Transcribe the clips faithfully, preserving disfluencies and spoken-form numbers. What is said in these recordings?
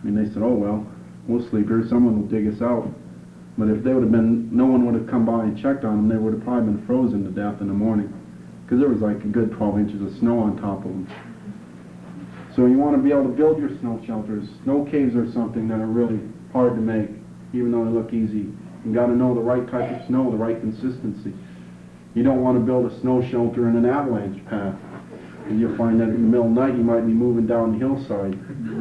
And they said, oh, well, we'll sleep here. Someone will dig us out. But if they would have been, no one would have come by and checked on them, they would have probably been frozen to death in the morning. Because there was like a good twelve inches of snow on top of them. So you want to be able to build your snow shelters. Snow caves are something that are really hard to make, even though they look easy. You got to know the right type of snow, the right consistency. You don't want to build a snow shelter in an avalanche path. And you'll find that in the middle of the night you might be moving down the hillside.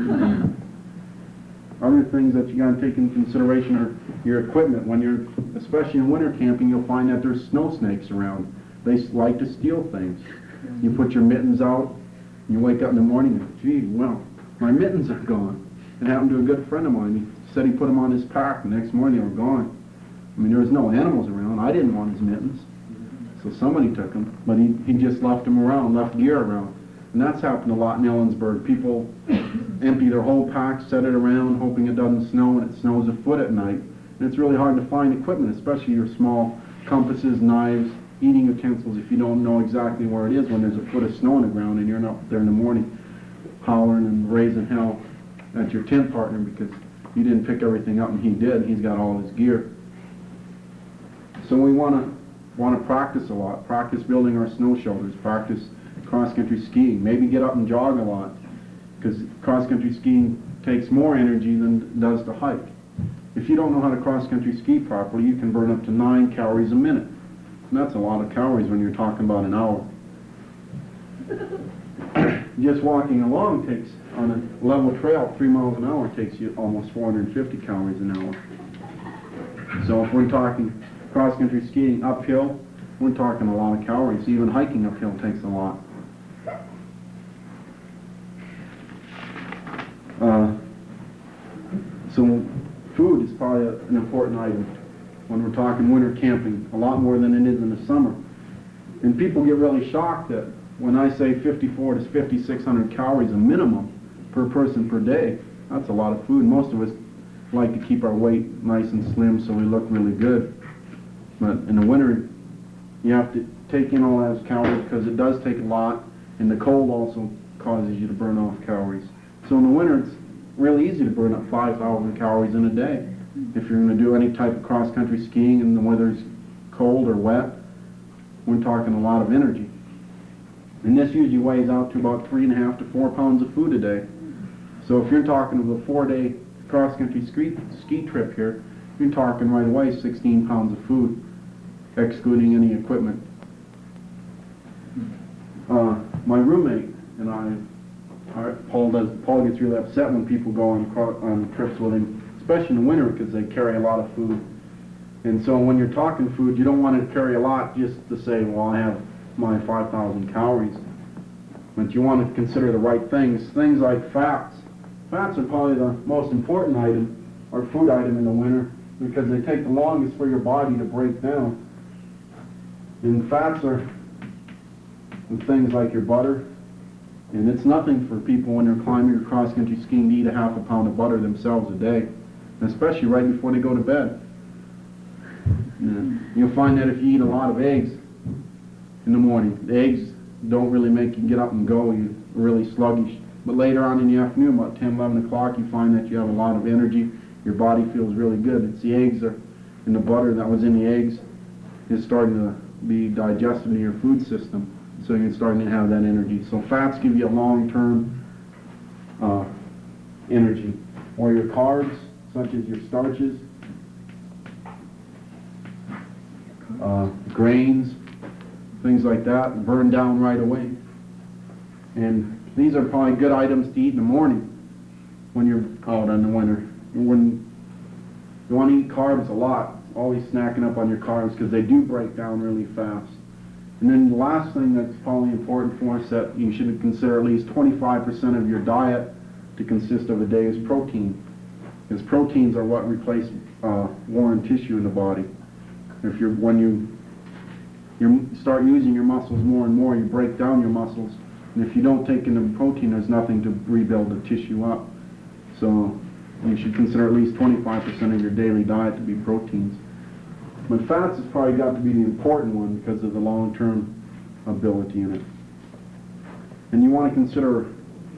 Other things that you got to take into consideration are your equipment. When you're, especially in winter camping, you'll find that there's snow snakes around. They like to steal things. You put your mittens out, you wake up in the morning and, gee, well, my mittens are gone. It happened to a good friend of mine. He said he put them on his pack. The next morning they were gone. I mean, there was no animals around. I didn't want his mittens. So somebody took them. But he, he just left them around, left gear around. And that's happened a lot in Ellensburg. People empty their whole pack, set it around, hoping it doesn't snow, and it snows a foot at night. And it's really hard to find equipment, especially your small compasses, knives, eating utensils, if you don't know exactly where it is when there's a foot of snow on the ground and you're not there in the morning hollering and raising hell at your tent partner because you didn't pick everything up and he did. He's got all his gear. So we want to want to practice a lot. Practice building our snow shelters. Practice cross-country skiing. Maybe get up and jog a lot because cross-country skiing takes more energy than it does to hike. If you don't know how to cross-country ski properly, you can burn up to nine calories a minute. And that's a lot of calories when you're talking about an hour. Just walking along takes, on a level trail, three miles an hour takes you almost four hundred fifty calories an hour. So if we're talking cross-country skiing uphill, we're talking a lot of calories. Even hiking uphill takes a lot. Uh, so food is probably a, an important item when we're talking winter camping, a lot more than it is in the summer. And people get really shocked that when I say fifty-four to fifty-six hundred calories a minimum per person per day, that's a lot of food. Most of us like to keep our weight nice and slim so we look really good. But in the winter, you have to take in all those calories because it does take a lot, and the cold also causes you to burn off calories. So in the winter, it's really easy to burn up five thousand calories in a day. If you're going to do any type of cross-country skiing and the weather's cold or wet, we're talking a lot of energy. And this usually weighs out to about three and a half to four pounds of food a day. So if you're talking of a four-day cross-country ski, ski trip here, you're talking right away sixteen pounds of food, excluding any equipment. Uh, my roommate and I, our, Paul does. Paul gets really upset when people go on, on trips with him, especially in the winter because they carry a lot of food. And so when you're talking food, you don't want to carry a lot just to say, well, I have my five thousand calories. But you want to consider the right things. Things like fats. Fats are probably the most important item, or food item in the winter, because they take the longest for your body to break down. And fats are things like your butter. And it's nothing for people when they're climbing or cross-country skiing to eat a half a pound of butter themselves a day, especially right before they go to bed. And you'll find that if you eat a lot of eggs in the morning, the eggs don't really make you get up and go. You're really sluggish. But later on in the afternoon, about ten, eleven o'clock, you find that you have a lot of energy. Your body feels really good. It's the eggs are, and the butter that was in the eggs is starting to be digested in your food system. So you're starting to have that energy. So fats give you a long-term uh, energy. Or your carbs, such as your starches, uh, grains, things like that, burn down right away. And these are probably good items to eat in the morning when you're out in the winter. When you want to eat carbs a lot, always snacking up on your carbs because they do break down really fast. And then the last thing that's probably important for us that you should consider at least twenty-five percent of your diet to consist of a day is protein. Because proteins are what replace uh, worn tissue in the body. If you're, when you, you start using your muscles more and more, you break down your muscles. And if you don't take in the protein, there's nothing to rebuild the tissue up. So you should consider at least twenty-five percent of your daily diet to be proteins. But fats has probably got to be the important one because of the long-term ability in it. And you want to consider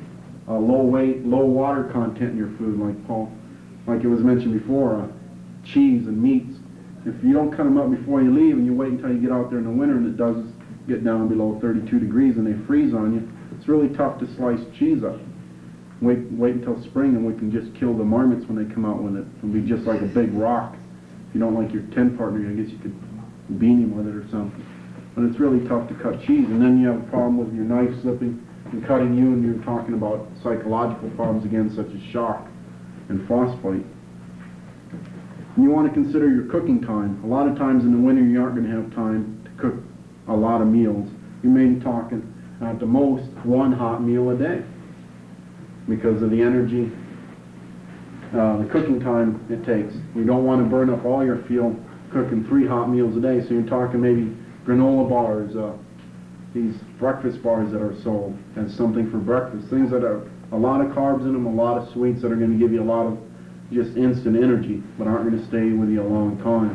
uh, low weight, low water content in your food, like Paul, like it was mentioned before, uh, cheese and meats. If you don't cut them up before you leave and you wait until you get out there in the winter and it does get down below thirty-two degrees and they freeze on you, it's really tough to slice cheese up. Wait, wait until spring and we can just kill the marmots when they come out with it. It'll be just like a big rock. If you don't like your tent partner, I guess you could bean him with it or something. But it's really tough to cut cheese. And then you have a problem with your knife slipping and cutting you, and you're talking about psychological problems again, such as shock and frostbite. And you want to consider your cooking time. A lot of times in the winter you aren't going to have time to cook a lot of meals. You may be talking at the most one hot meal a day because of the energy, uh, the cooking time it takes. You don't want to burn up all your fuel cooking three hot meals a day, so you're talking maybe granola bars, uh, these breakfast bars that are sold as something for breakfast, things that are a lot of carbs in them, a lot of sweets that are going to give you a lot of just instant energy, but aren't going to stay with you a long time.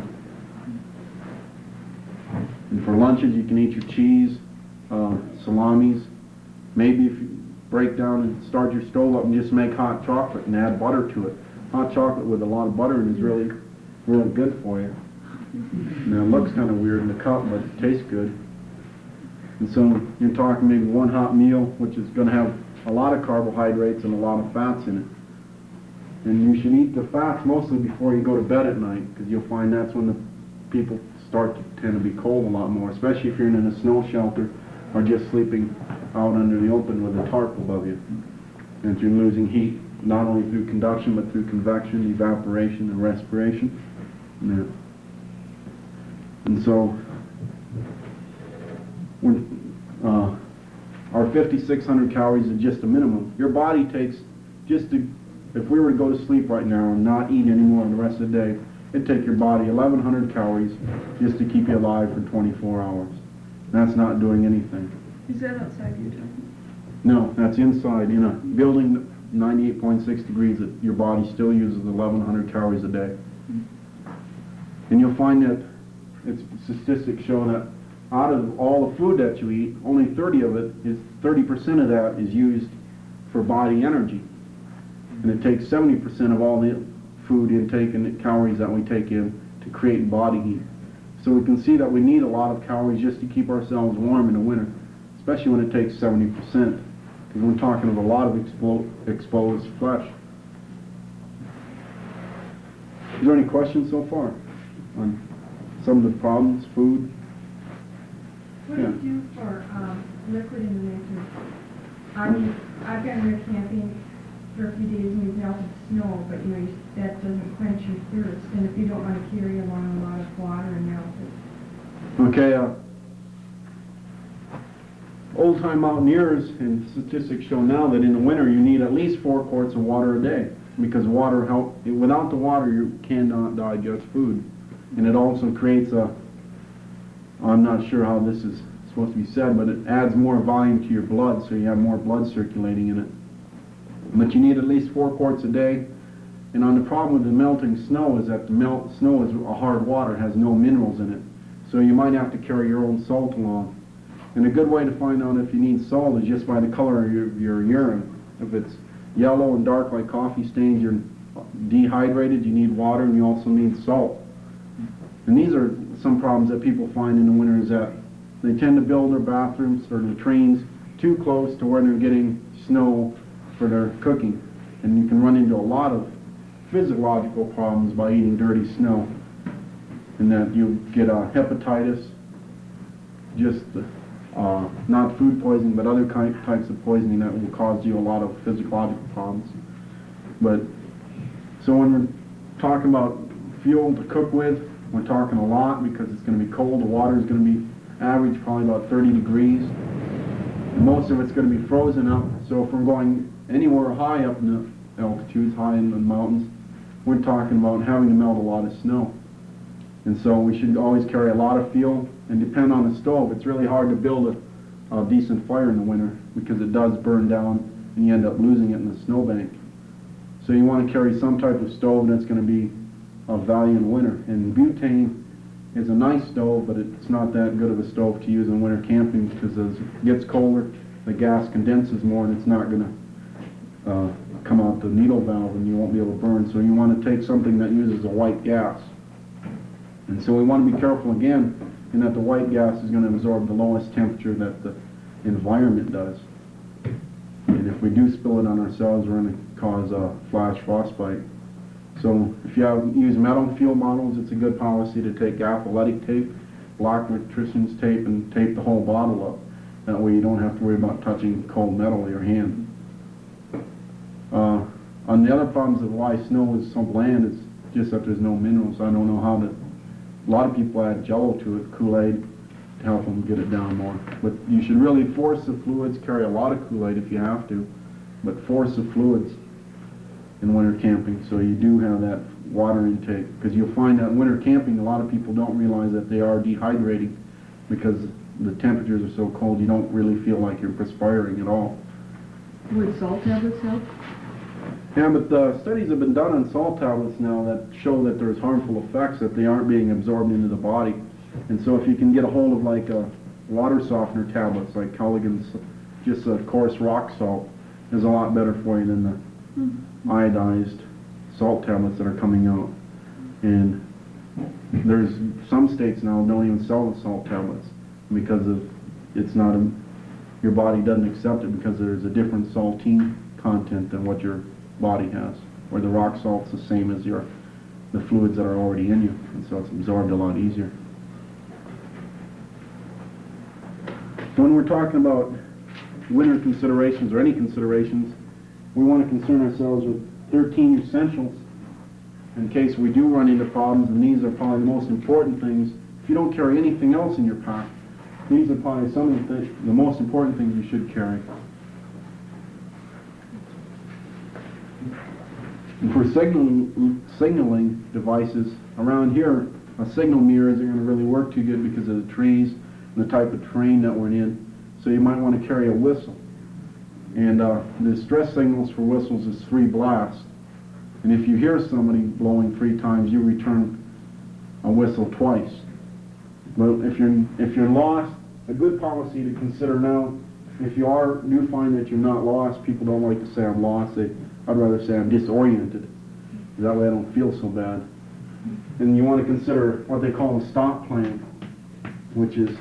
And for lunches, you can eat your cheese, uh, salamis. Maybe if you break down and start your stove up and just make hot chocolate and add butter to it. Hot chocolate with a lot of butter in is really, really good for you. Now it looks kind of weird in the cup, but it tastes good. And so you're talking maybe one hot meal, which is going to have a lot of carbohydrates and a lot of fats in it. And you should eat the fats mostly before you go to bed at night, because you'll find that's when the people start to tend to be cold a lot more, especially if you're in a snow shelter or just sleeping out under the open with a tarp above you. And you're losing heat not only through conduction but through convection, evaporation, and respiration. Yeah. And so when uh, our fifty-six hundred calories is just a minimum. Your body takes, just to, if we were to go to sleep right now and not eat anymore the rest of the day, it'd take your body eleven hundred calories just to keep you alive for twenty-four hours. That's not doing anything. Is that outside your tent? No, that's inside. In a building ninety-eight point six degrees, that your body still uses eleven hundred calories a day. Mm-hmm. And you'll find that it's statistics show that out of all the food that you eat, only thirty of it is thirty percent of that is used for body energy, and it takes seventy percent of all the food intake and the calories that we take in to create body heat. So we can see that we need a lot of calories just to keep ourselves warm in the winter, especially when it takes seventy percent, because we're talking of a lot of expo exposed flesh. Is there any questions so far on some of the problems, food? What do Yeah. you do for um, liquid in the winter? I mean, I've been here camping for a few days and we've melted snow, but you know, you, that doesn't quench your thirst. And if you don't want to carry along a lot of water and melt it. Okay, uh, old-time mountaineers and statistics show now that in the winter you need at least four quarts of water a day, because water help, without the water you cannot digest food. And it also creates a, I'm not sure how this is supposed to be said, but it adds more volume to your blood, so you have more blood circulating in it. But you need at least four quarts a day. And on the problem with the melting snow is that the melt snow is a hard water, has no minerals in it. So you might have to carry your own salt along. And a good way to find out if you need salt is just by the color of your, your urine. If it's yellow and dark like coffee stains, you're dehydrated, you need water, and you also need salt. And these are some problems that people find in the winter, is that they tend to build their bathrooms or their trains too close to where they're getting snow for their cooking. And you can run into a lot of physiological problems by eating dirty snow. And that you get uh, hepatitis, just uh, not food poisoning, but other kind, types of poisoning that will cause you a lot of physiological problems. But, so when we're talking about fuel to cook with, we're talking a lot because it's going to be cold. The water is going to be average probably about thirty degrees. And most of it's going to be frozen up. So if we're going anywhere high up in the altitudes, high in the mountains, we're talking about having to melt a lot of snow. And so we should always carry a lot of fuel and depend on the stove. It's really hard to build a, a decent fire in the winter because it does burn down and you end up losing it in the snowbank. So you want to carry some type of stove that's going to be of value in the winter. And butane is a nice stove, but it's not that good of a stove to use in winter camping because as it gets colder, the gas condenses more and it's not going to uh, come out the needle valve and you won't be able to burn. So you want to take something that uses a white gas. And so we want to be careful again in that the white gas is going to absorb the lowest temperature that the environment does. And if we do spill it on ourselves, we're going to cause a flash frostbite. So if you have, use metal fuel bottles, it's a good policy to take athletic tape, black electrician's tape, and tape the whole bottle up. That way you don't have to worry about touching cold metal with your hand. Uh, on the other problems of why snow is so bland, it's just that there's no minerals. I don't know how to, a lot of people add Jello to it, Kool-Aid, to help them get it down more. But you should really force the fluids, carry a lot of Kool-Aid if you have to, but force the fluids in winter camping so you do have that water intake. Because you'll find that in winter camping, a lot of people don't realize that they are dehydrating because the temperatures are so cold you don't really feel like you're perspiring at all. Would salt tablets help? Yeah, but uh, studies have been done on salt tablets now that show that there's harmful effects, that they aren't being absorbed into the body. And so if you can get a hold of like a water softener tablets, like Culligan's, just a coarse rock salt, is a lot better for you than the mm-hmm. iodized salt tablets that are coming out. And there's some states now don't even sell the salt tablets because of it's not a, your body doesn't accept it because there's a different saltine content than what your body has, where the rock salt's the same as your the fluids that are already in you, and so it's absorbed a lot easier. So when we're talking about winter considerations or any considerations, we want to concern ourselves with thirteen essentials in case we do run into problems, and these are probably the most important things. If you don't carry anything else in your pack, these are probably some of the, th the most important things you should carry. And for signaling, signaling devices, around here, a signal mirror isn't going to really work too good because of the trees and the type of terrain that we're in. So you might want to carry a whistle. And uh, the distress signals for whistles is three blasts. And if you hear somebody blowing three times, you return a whistle twice. But if you're, if you're lost, a good policy to consider now, if you are do find that you're not lost, people don't like to say I'm lost. They, I'd rather say I'm disoriented. That way I don't feel so bad. And you want to consider what they call a stop plan, which is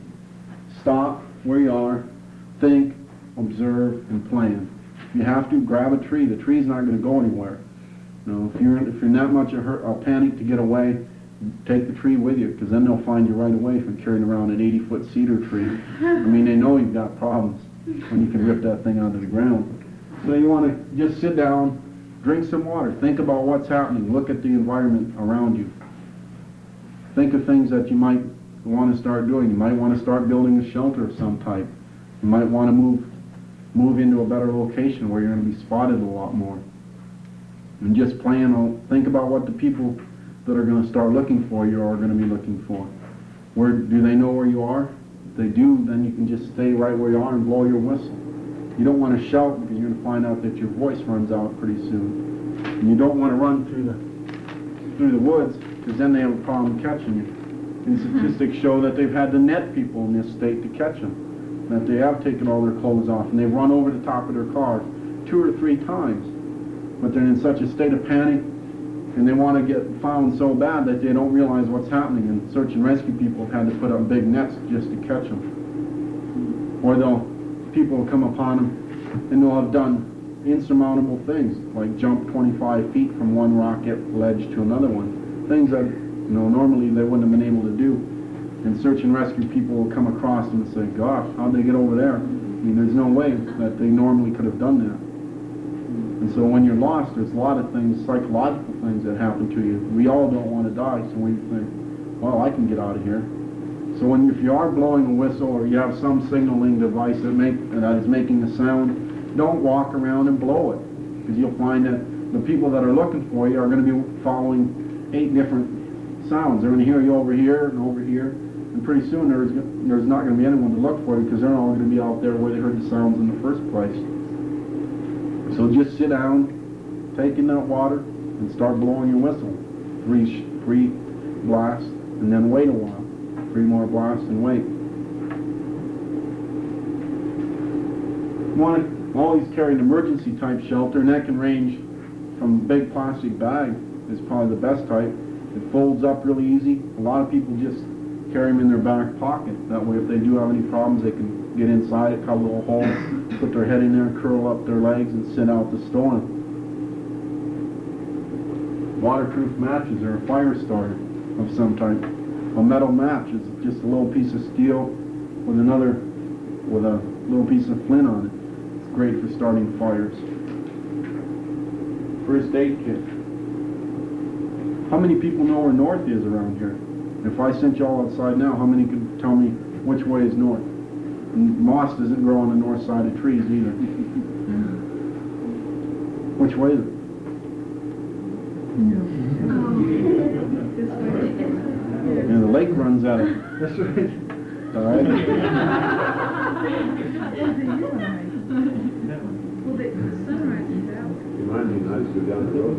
stop where you are, think, observe, and plan. If you have to, grab a tree. The tree's not going to go anywhere. You know, if you're if you're in that much a, hurt, a panic to get away, take the tree with you, because then they'll find you right away if you're carrying around an eighty foot cedar tree. I mean, they know you've got problems when you can rip that thing onto the ground. So you want to just sit down, drink some water, think about what's happening, look at the environment around you. Think of things that you might want to start doing. You might want to start building a shelter of some type. You might want to move move into a better location where you're going to be spotted a lot more. And just plan on, think about what the people that are going to start looking for you are going to be looking for. Where do they know where you are? If they do, then you can just stay right where you are and blow your whistle. You don't want to shout because you're going to find out that your voice runs out pretty soon. And you don't want to run through the through the woods because then they have a problem catching you. And statistics show that they've had to net people in this state to catch them. That they have taken all their clothes off and they've run over the top of their car two or three times. But they're in such a state of panic and they want to get found so bad that they don't realize what's happening. And search and rescue people have had to put up big nets just to catch them. Or they'll, people will come upon them and they'll have done insurmountable things, like jump twenty-five feet from one rocket ledge to another one. Things that, you know, normally they wouldn't have been able to do. And search and rescue people will come across them and say, gosh, how'd they get over there? I mean, there's no way that they normally could have done that. And so when you're lost, there's a lot of things, psychological things that happen to you. We all don't want to die, so we think, well, I can get out of here. So when if you are blowing a whistle or you have some signaling device that make that is making a sound, don't walk around and blow it, because you'll find that the people that are looking for you are going to be following eight different sounds. They're going to hear you over here and over here, and pretty soon there's there's not going to be anyone to look for you because they're all going to be out there where they heard the sounds in the first place. So just sit down, take in that water, and start blowing your whistle. Three, three blasts, and then wait a while. Three more blasts, and wait. Want to Always carry an emergency type shelter, and that can range from a big plastic bag is probably the best type. It folds up really easy. A lot of people just carry them in their back pocket. That way if they do have any problems, they can get inside it, cut a little hole, put their head in there, curl up their legs, and sit out the storm. Waterproof matches are a fire starter of some type. A metal match is just a little piece of steel with another, with a little piece of flint on it. It's great for starting fires. First aid kit. How many people know where north is around here? If I sent y'all outside now, how many could tell me which way is north? And moss doesn't grow on the north side of trees either. Which way is it? No. This way. And the lake runs out of. That's right. All right. Well, the sunrise is out. Remind me not to go down the road.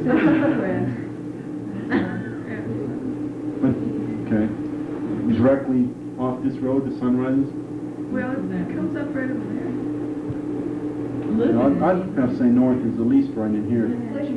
Okay. Directly off this road, the sun rises. Well, it comes up right over there. No, I'd, I'd have to say north is the least right in here.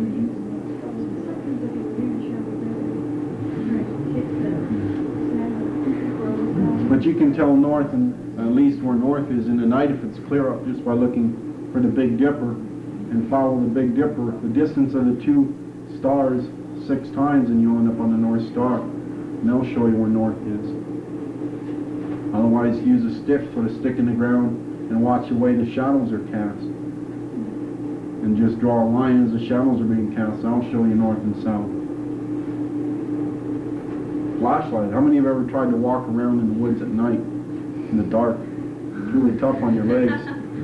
But you can tell north, and at least where north is in the night if it's clear up, just by looking for the Big Dipper and follow the Big Dipper. The distance of the two stars six times and you'll end up on the North Star. And they'll show you where north is. Otherwise, use a stick, put a stick in the ground, and watch the way the shadows are cast. And just draw a line as the shadows are being cast. I'll show you north and south. Flashlight. How many have ever tried to walk around in the woods at night in the dark? It's really tough on your legs.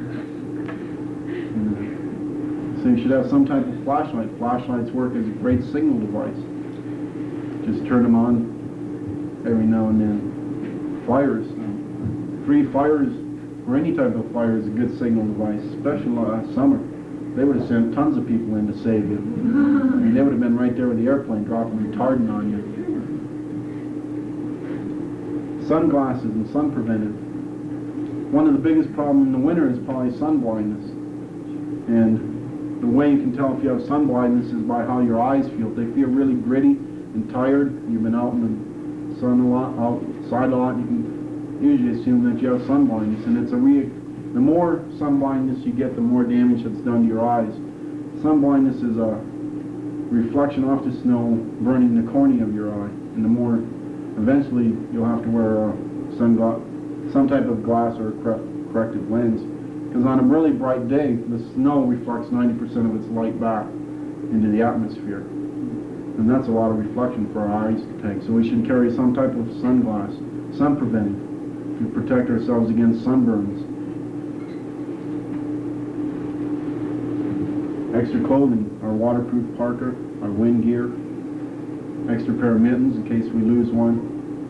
So you should have some type of flashlight. Flashlights work as a great signal device. Just turn them on every now and then. Fires. Free fires, or any type of fire, is a good signal device, especially last summer. They would have sent tons of people in to save you. I mean, they would have been right there with the airplane dropping retardant on you. Sunglasses and sun preventive. One of the biggest problems in the winter is probably sun blindness. And the way you can tell if you have sun blindness is by how your eyes feel. If they feel really gritty and tired, you've been out in the sun a lot, outside a lot, you can usually assume that you have sun blindness. And it's a re the more sun blindness you get, the more damage that's done to your eyes. Sun blindness is a reflection off the snow burning the cornea of your eye. And the more, eventually, you'll have to wear a sunglass, some type of glass or a correct, corrective lens. Because on a really bright day, the snow reflects ninety percent of its light back into the atmosphere. And that's a lot of reflection for our eyes to take. So we should carry some type of sunglass, sun preventive, to protect ourselves against sunburns. Extra clothing, our waterproof parka, our wind gear, extra pair of mittens in case we lose one.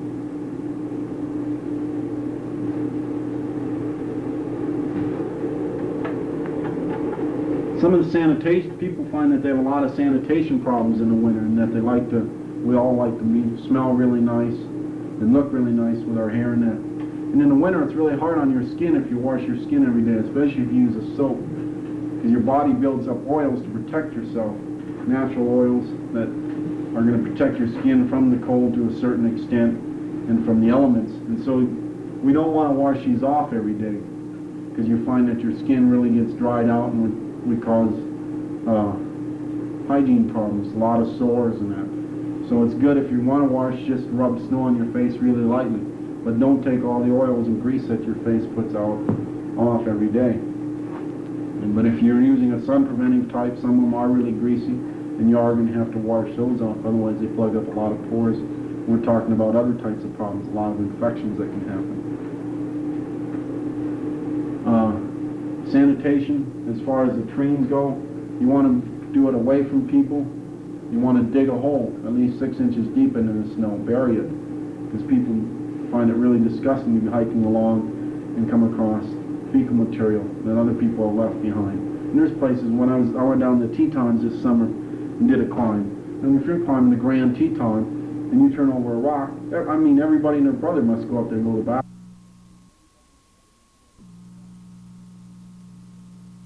Some of the sanitation, people find that they have a lot of sanitation problems in the winter, and that they like to, we all like to be, smell really nice and look really nice with our hair and that. And in the winter, it's really hard on your skin if you wash your skin every day, especially if you use a soap, because your body builds up oils to protect yourself, natural oils that are going to protect your skin from the cold to a certain extent and from the elements. And so we don't want to wash these off every day, because you find that your skin really gets dried out and would, would cause uh, hygiene problems, a lot of sores and that. So it's good if you want to wash, just rub snow on your face really lightly, but don't take all the oils and grease that your face puts out off every day. And, but if you're using a sun preventive type, some of them are really greasy, and you are going to have to wash those off, otherwise they plug up a lot of pores. We're talking about other types of problems, a lot of infections that can happen. Uh, sanitation, as far as the trains go, you want to do it away from people. You want to dig a hole at least six inches deep into the snow, bury it, because people find it really disgusting to be hiking along and come across fecal material that other people have left behind. And there's places, when I was I went down the Tetons this summer and did a climb, and if you're climbing the Grand Teton and you turn over a rock, I mean everybody and their brother must go up there and go to the bathroom.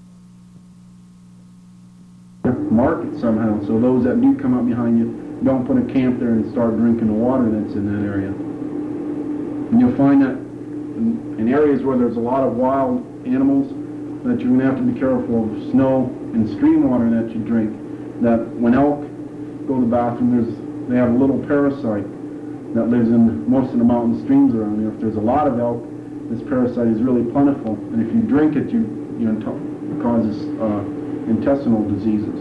So those that do come up behind you, don't put a camp there and start drinking the water that's in that area. And you'll find that in, in areas where there's a lot of wild animals, that you're going to have to be careful of snow and stream water that you drink. That when elk go to the bathroom, there's they have a little parasite that lives in most of the mountain streams around here. If there's a lot of elk, this parasite is really plentiful, and if you drink it, you you know, it causes uh, intestinal diseases.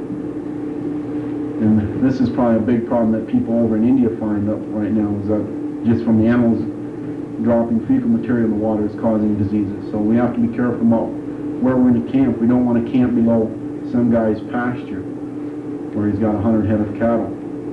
And this is probably a big problem that people over in India find up right now, is that just from the animals dropping fecal material in the water is causing diseases. So we have to be careful about where we're going to camp. We don't want to camp below some guy's pasture where he's got a hundred head of cattle.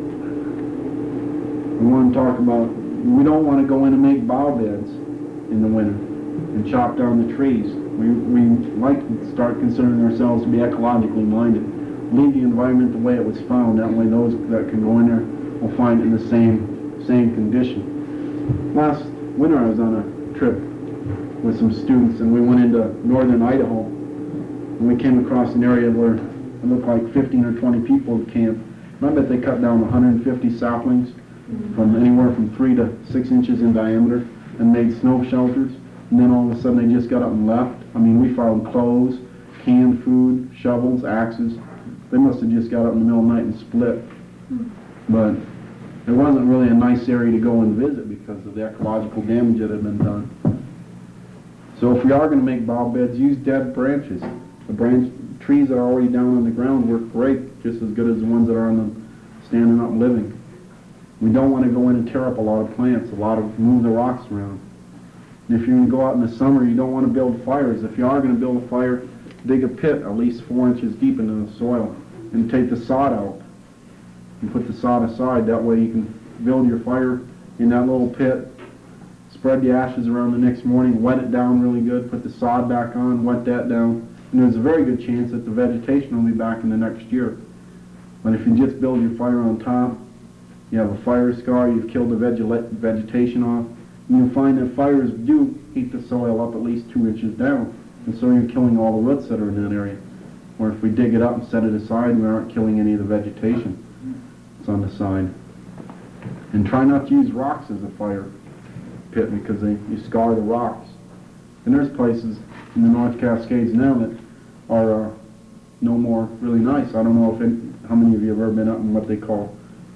We want to talk about, we don't want to go in and make bough beds in the winter and chop down the trees. We, we like to start considering ourselves to be ecologically minded. Leave the environment the way it was found. That way those that can go in there will find it in the same, same condition. Last winter I was on a trip with some students, and we went into northern Idaho, and we came across an area where it looked like fifteen or twenty people had camped. And I bet they cut down one hundred fifty saplings from anywhere from three to six inches in diameter and made snow shelters. And then all of a sudden they just got up and left. I mean, we found clothes, canned food, shovels, axes. They must have just got up in the middle of the night and split. But it wasn't really a nice area to go and visit because of the ecological damage that had been done. So if we are going to make bough beds, use dead branches. The branch trees that are already down on the ground work great, just as good as the ones that are on the standing up living. We don't want to go in and tear up a lot of plants, a lot of move the rocks around. And if you're going to go out in the summer, you don't want to build fires. If you are going to build a fire, dig a pit at least four inches deep into the soil and take the sod out and put the sod aside. That way you can build your fire in that little pit, spread the ashes around the next morning, wet it down really good, put the sod back on, wet that down, and there's a very good chance that the vegetation will be back in the next year. But if you just build your fire on top, you have a fire scar, you've killed the veg- vegetation off, and you'll find that fires do heat the soil up at least two inches down, and so you're killing all the roots that are in that area. Or if we dig it up and set it aside, we aren't killing any of the vegetation that's on the side. And try not to use rocks as a fire pit because they, you scar the rocks. And there's places in the North Cascades now that are uh, no more really nice. I don't know if it, how many of you have ever been up in what they call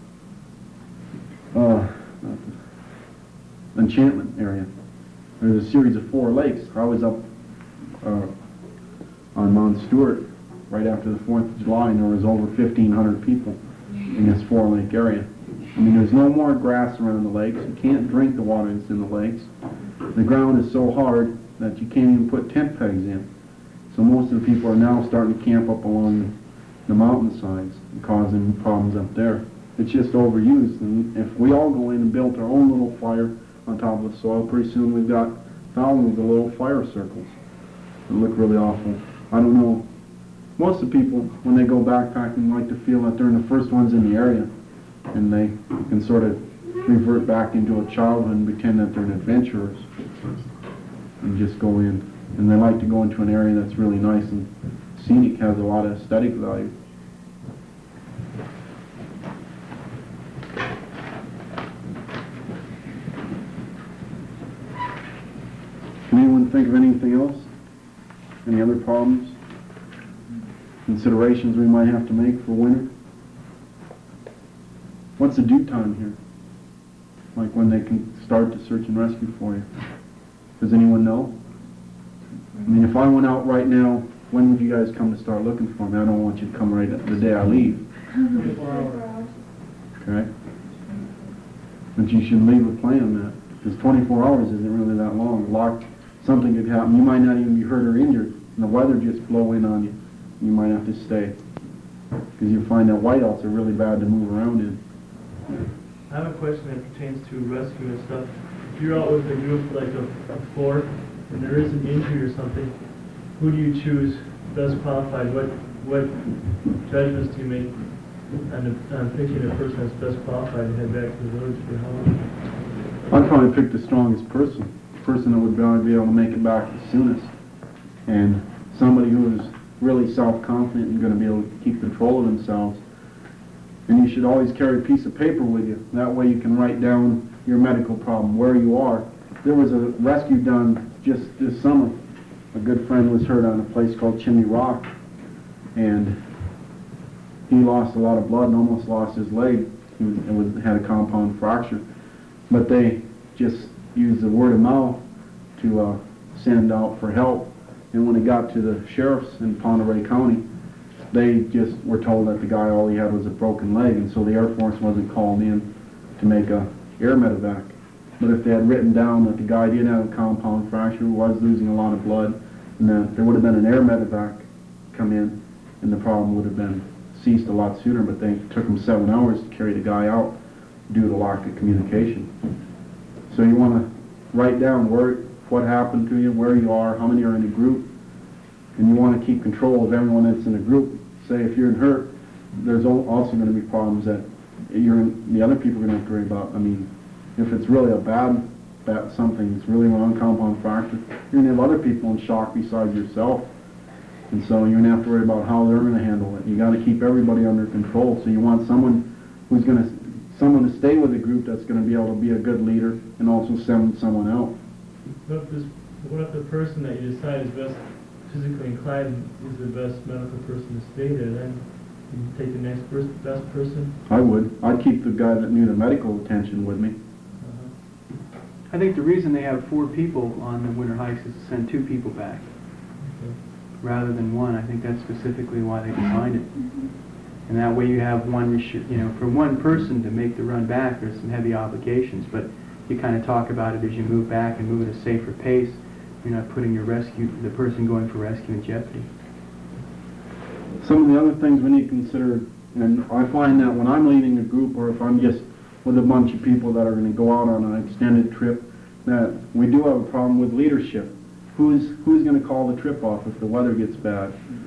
uh, Enchantment area. There's a series of four lakes. I was up uh, on Mount Stewart right after the fourth of July, and there was over fifteen hundred people in this four lake area. I mean, there's no more grass around the lakes. You can't drink the water that's in the lakes. The ground is so hard that you can't even put tent pegs in. So most of the people are now starting to camp up along the mountainsides and causing problems up there. It's just overused, and if we all go in and build our own little fire on top of the soil, pretty soon we've got thousands of little fire circles. It look really awful. I don't know. Most of the people, when they go backpacking, like to feel that they're the first ones in the area, and they can sort of revert back into a childhood and pretend that they're adventurers and just go in. And they like to go into an area that's really nice and scenic, has a lot of aesthetic value. Can anyone think of anything else? Any other problems? Considerations we might have to make for winter? What's the due time here? Like when they can start the search and rescue for you? Does anyone know? I mean, if I went out right now, when would you guys come to start looking for me? I don't want you to come right the day I leave. twenty-four hours. Okay? But you should leave a plan that. Because twenty-four hours isn't really that long. Lock, something could happen. You might not even be hurt or injured. And the weather just blow in on you. You might have to stay. Because you find that whiteouts are really bad to move around in. I have a question that pertains to rescue and stuff. If you're out with a group like a, a four, and there is an injury or something, who do you choose best qualified? What what judgments do you make on, the, on picking a person that's best qualified to head back to the village for help? I'd probably pick the strongest person. The person that would probably be able to make it back the soonest. And somebody who is really self-confident and going to be able to keep control of themselves And you should always carry a piece of paper with you. That way you can write down your medical problem, where you are. There was a rescue done just this summer. A good friend was hurt on a place called Chimney Rock, and he lost a lot of blood and almost lost his leg. He was, it was, had a compound fracture. But they just used the word of mouth to uh, send out for help. And when it got to the sheriffs in Ponderay County, they just were told that the guy, all he had was a broken leg, and so the Air Force wasn't called in to make a air medevac. But if they had written down that the guy did have a compound fracture, was losing a lot of blood, and that there would have been an air medevac come in, and the problem would have been ceased a lot sooner, but they took them seven hours to carry the guy out due to lack of communication. So you want to write down where, what happened to you, where you are, how many are in a group, and you want to keep control of everyone that's in a group. Say if you're hurt, there's al- also going to be problems that you're the other people are going to have to worry about. I mean, if it's really a bad, bad something, it's really wrong, compound fracture, you're going to have other people in shock besides yourself. And so you're going to have to worry about how they're going to handle it. You got to keep everybody under control. So you want someone who's going to, someone to stay with the group that's going to be able to be a good leader and also send someone out. What if this, what if the person that you decide is best physically inclined is the best medical person to stay there? Then you take the next pers- best person. I would. I'd keep the guy that knew the medical attention with me. Uh-huh. I think the reason they have four people on the winter hikes is to send two people back Okay. rather than one. I think that's specifically why they designed it. And that way you have one, resu- you know, for one person to make the run back, there's some heavy obligations, but you kind of talk about it as you move back and move at a safer pace. You're not putting your rescue, the person going for rescue in jeopardy. Some of the other things we need to consider, and I find that when I'm leading a group or if I'm just with a bunch of people that are going to go out on an extended trip, that we do have a problem with leadership. Who's who's going to call the trip off if the weather gets bad?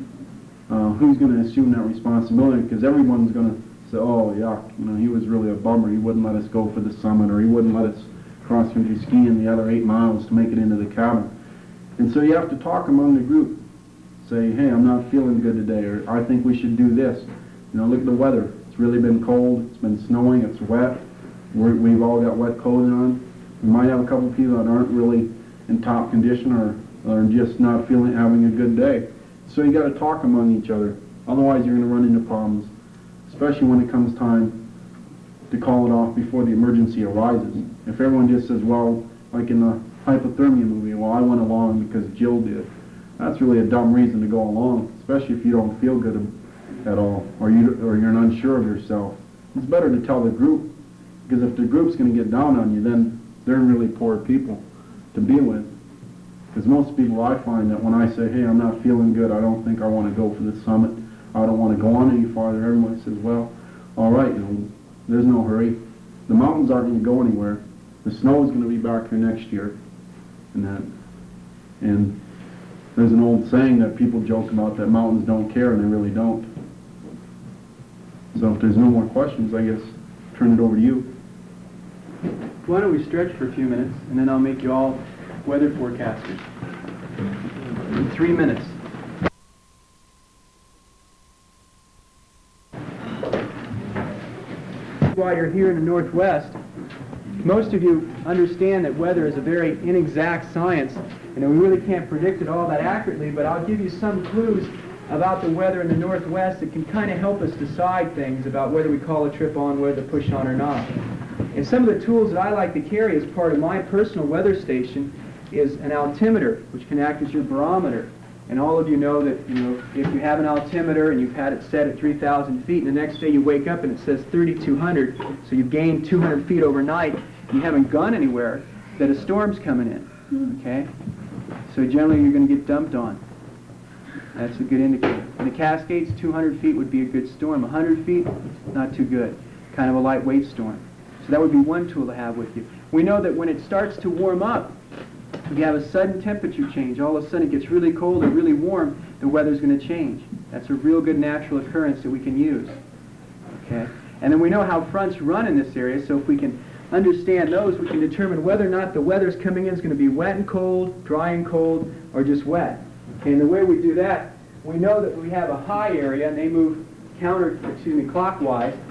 Uh, who's going to assume that responsibility? Because everyone's going to say, oh, yeah, you know, he was really a bummer. He wouldn't let us go for the summit, or he wouldn't let us cross-country ski in the other eight miles to make it into the cabin. And so you have to talk among the group. Say, hey, I'm not feeling good today, or I think we should do this. You know, look at the weather. It's really been cold. It's been snowing. It's wet. We're, we've all got wet clothing on. We might have a couple of people that aren't really in top condition or are just not feeling having a good day. So you got to talk among each other. Otherwise, you're going to run into problems, especially when it comes time to call it off before the emergency arises. If everyone just says, well, like in the hypothermia movie, well, I went along because Jill did. That's really a dumb reason to go along, especially if you don't feel good at all, or, you, or you're unsure of yourself. It's better to tell the group, because if the group's going to get down on you, then they're really poor people to be with. Because most people, I find that when I say, hey, I'm not feeling good, I don't think I want to go for the summit, I don't want to go on any farther, everyone says, well, all right, you know, there's no hurry. The mountains aren't going to go anywhere. The snow is going to be back here next year. And that, and there's an old saying that people joke about that mountains don't care, and they really don't. So if there's no more questions, I guess turn it over to you. Why don't we stretch for a few minutes, and then I'll make you all weather forecasters. In three minutes. While you're here in the Northwest, most of you understand that weather is a very inexact science, and that we really can't predict it all that accurately, but I'll give you some clues about the weather in the Northwest that can kind of help us decide things about whether we call a trip on, whether to push on or not. And some of the tools that I like to carry as part of my personal weather station is an altimeter, which can act as your barometer. And all of you know that, you know, if you have an altimeter and you've had it set at three thousand feet, and the next day you wake up and it says thirty-two hundred, so you've gained two hundred feet overnight, and you haven't gone anywhere, that a storm's coming in, okay? So generally you're going to get dumped on. That's a good indicator. In the Cascades, two hundred feet would be a good storm. one hundred feet, not too good. Kind of a lightweight storm. So that would be one tool to have with you. We know that when it starts to warm up, if you have a sudden temperature change, all of a sudden it gets really cold or really warm, the weather's going to change. That's a real good natural occurrence that we can use. Okay? And then we know how fronts run in this area, so if we can understand those, we can determine whether or not the weather's coming in is going to be wet and cold, dry and cold, or just wet. Okay, and the way we do that, we know that we have a high area, and they move counter, excuse me, clockwise.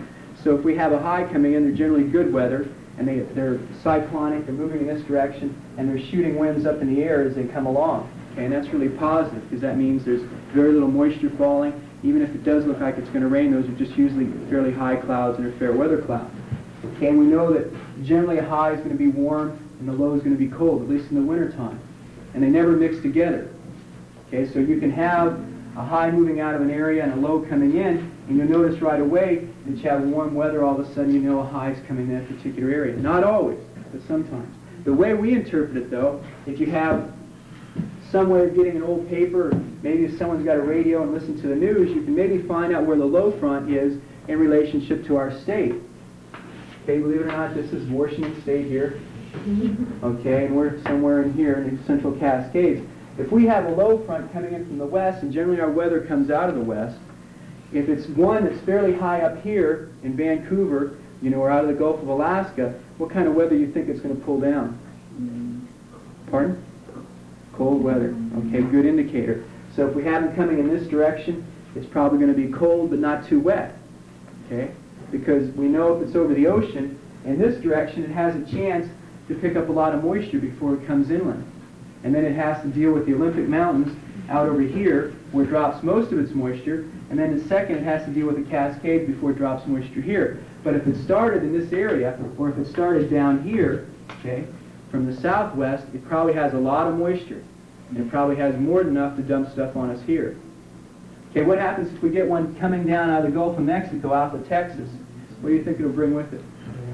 So if we have a high coming in, they're generally good weather, and they, they're cyclonic, they're moving in this direction, and they're shooting winds up in the air as they come along. Okay, and that's really positive, because that means there's very little moisture falling. Even if it does look like it's going to rain, those are just usually fairly high clouds and are fair weather clouds. Okay, and we know that generally a high is going to be warm and the low is going to be cold, at least in the wintertime. And they never mix together. Okay, so you can have a high moving out of an area and a low coming in, and you'll notice right away that you have warm weather, all of a sudden you know a high is coming in that particular area. Not always, but sometimes. The way we interpret it, though, if you have some way of getting an old paper, or maybe if someone's got a radio and listen to the news, you can maybe find out where the low front is in relationship to our state. Okay, believe it or not, this is Washington State here. Okay, and we're somewhere in here in the Central Cascades. If we have a low front coming in from the west, and generally our weather comes out of the west, if it's one that's fairly high up here in Vancouver, you know, or out of the Gulf of Alaska, what kind of weather do you think it's going to pull down? Pardon? Cold weather. Okay, good indicator. So if we have them coming in this direction, it's probably going to be cold but not too wet. Okay? Because we know if it's over the ocean, in this direction, it has a chance to pick up a lot of moisture before it comes inland. And then it has to deal with the Olympic Mountains out over here, where it drops most of its moisture, and then in second, it has to deal with the Cascades before it drops moisture here. But if it started in this area, or if it started down here, okay, from the southwest, it probably has a lot of moisture, and it probably has more than enough to dump stuff on us here. Okay, what happens if we get one coming down out of the Gulf of Mexico, out of Texas? What do you think it'll bring with it?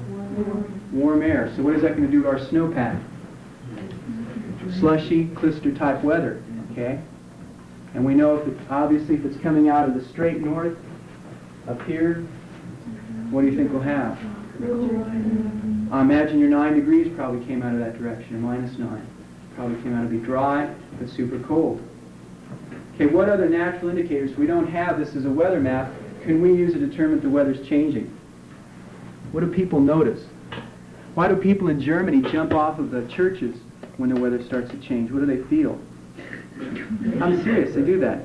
Warm air. So what is that going to do to our snowpack? Slushy, clister type weather. Okay? And we know if it, obviously if it's coming out of the straight north, up here, what do you think we'll have? I imagine your nine degrees probably came out of that direction, or minus nine. Probably came out to be dry, but super cold. Okay, what other natural indicators? We don't have this as a weather map. Can we use to determine if the weather's changing? What do people notice? Why do people in Germany jump off of the churches when the weather starts to change? What do they feel? I'm serious, they do that.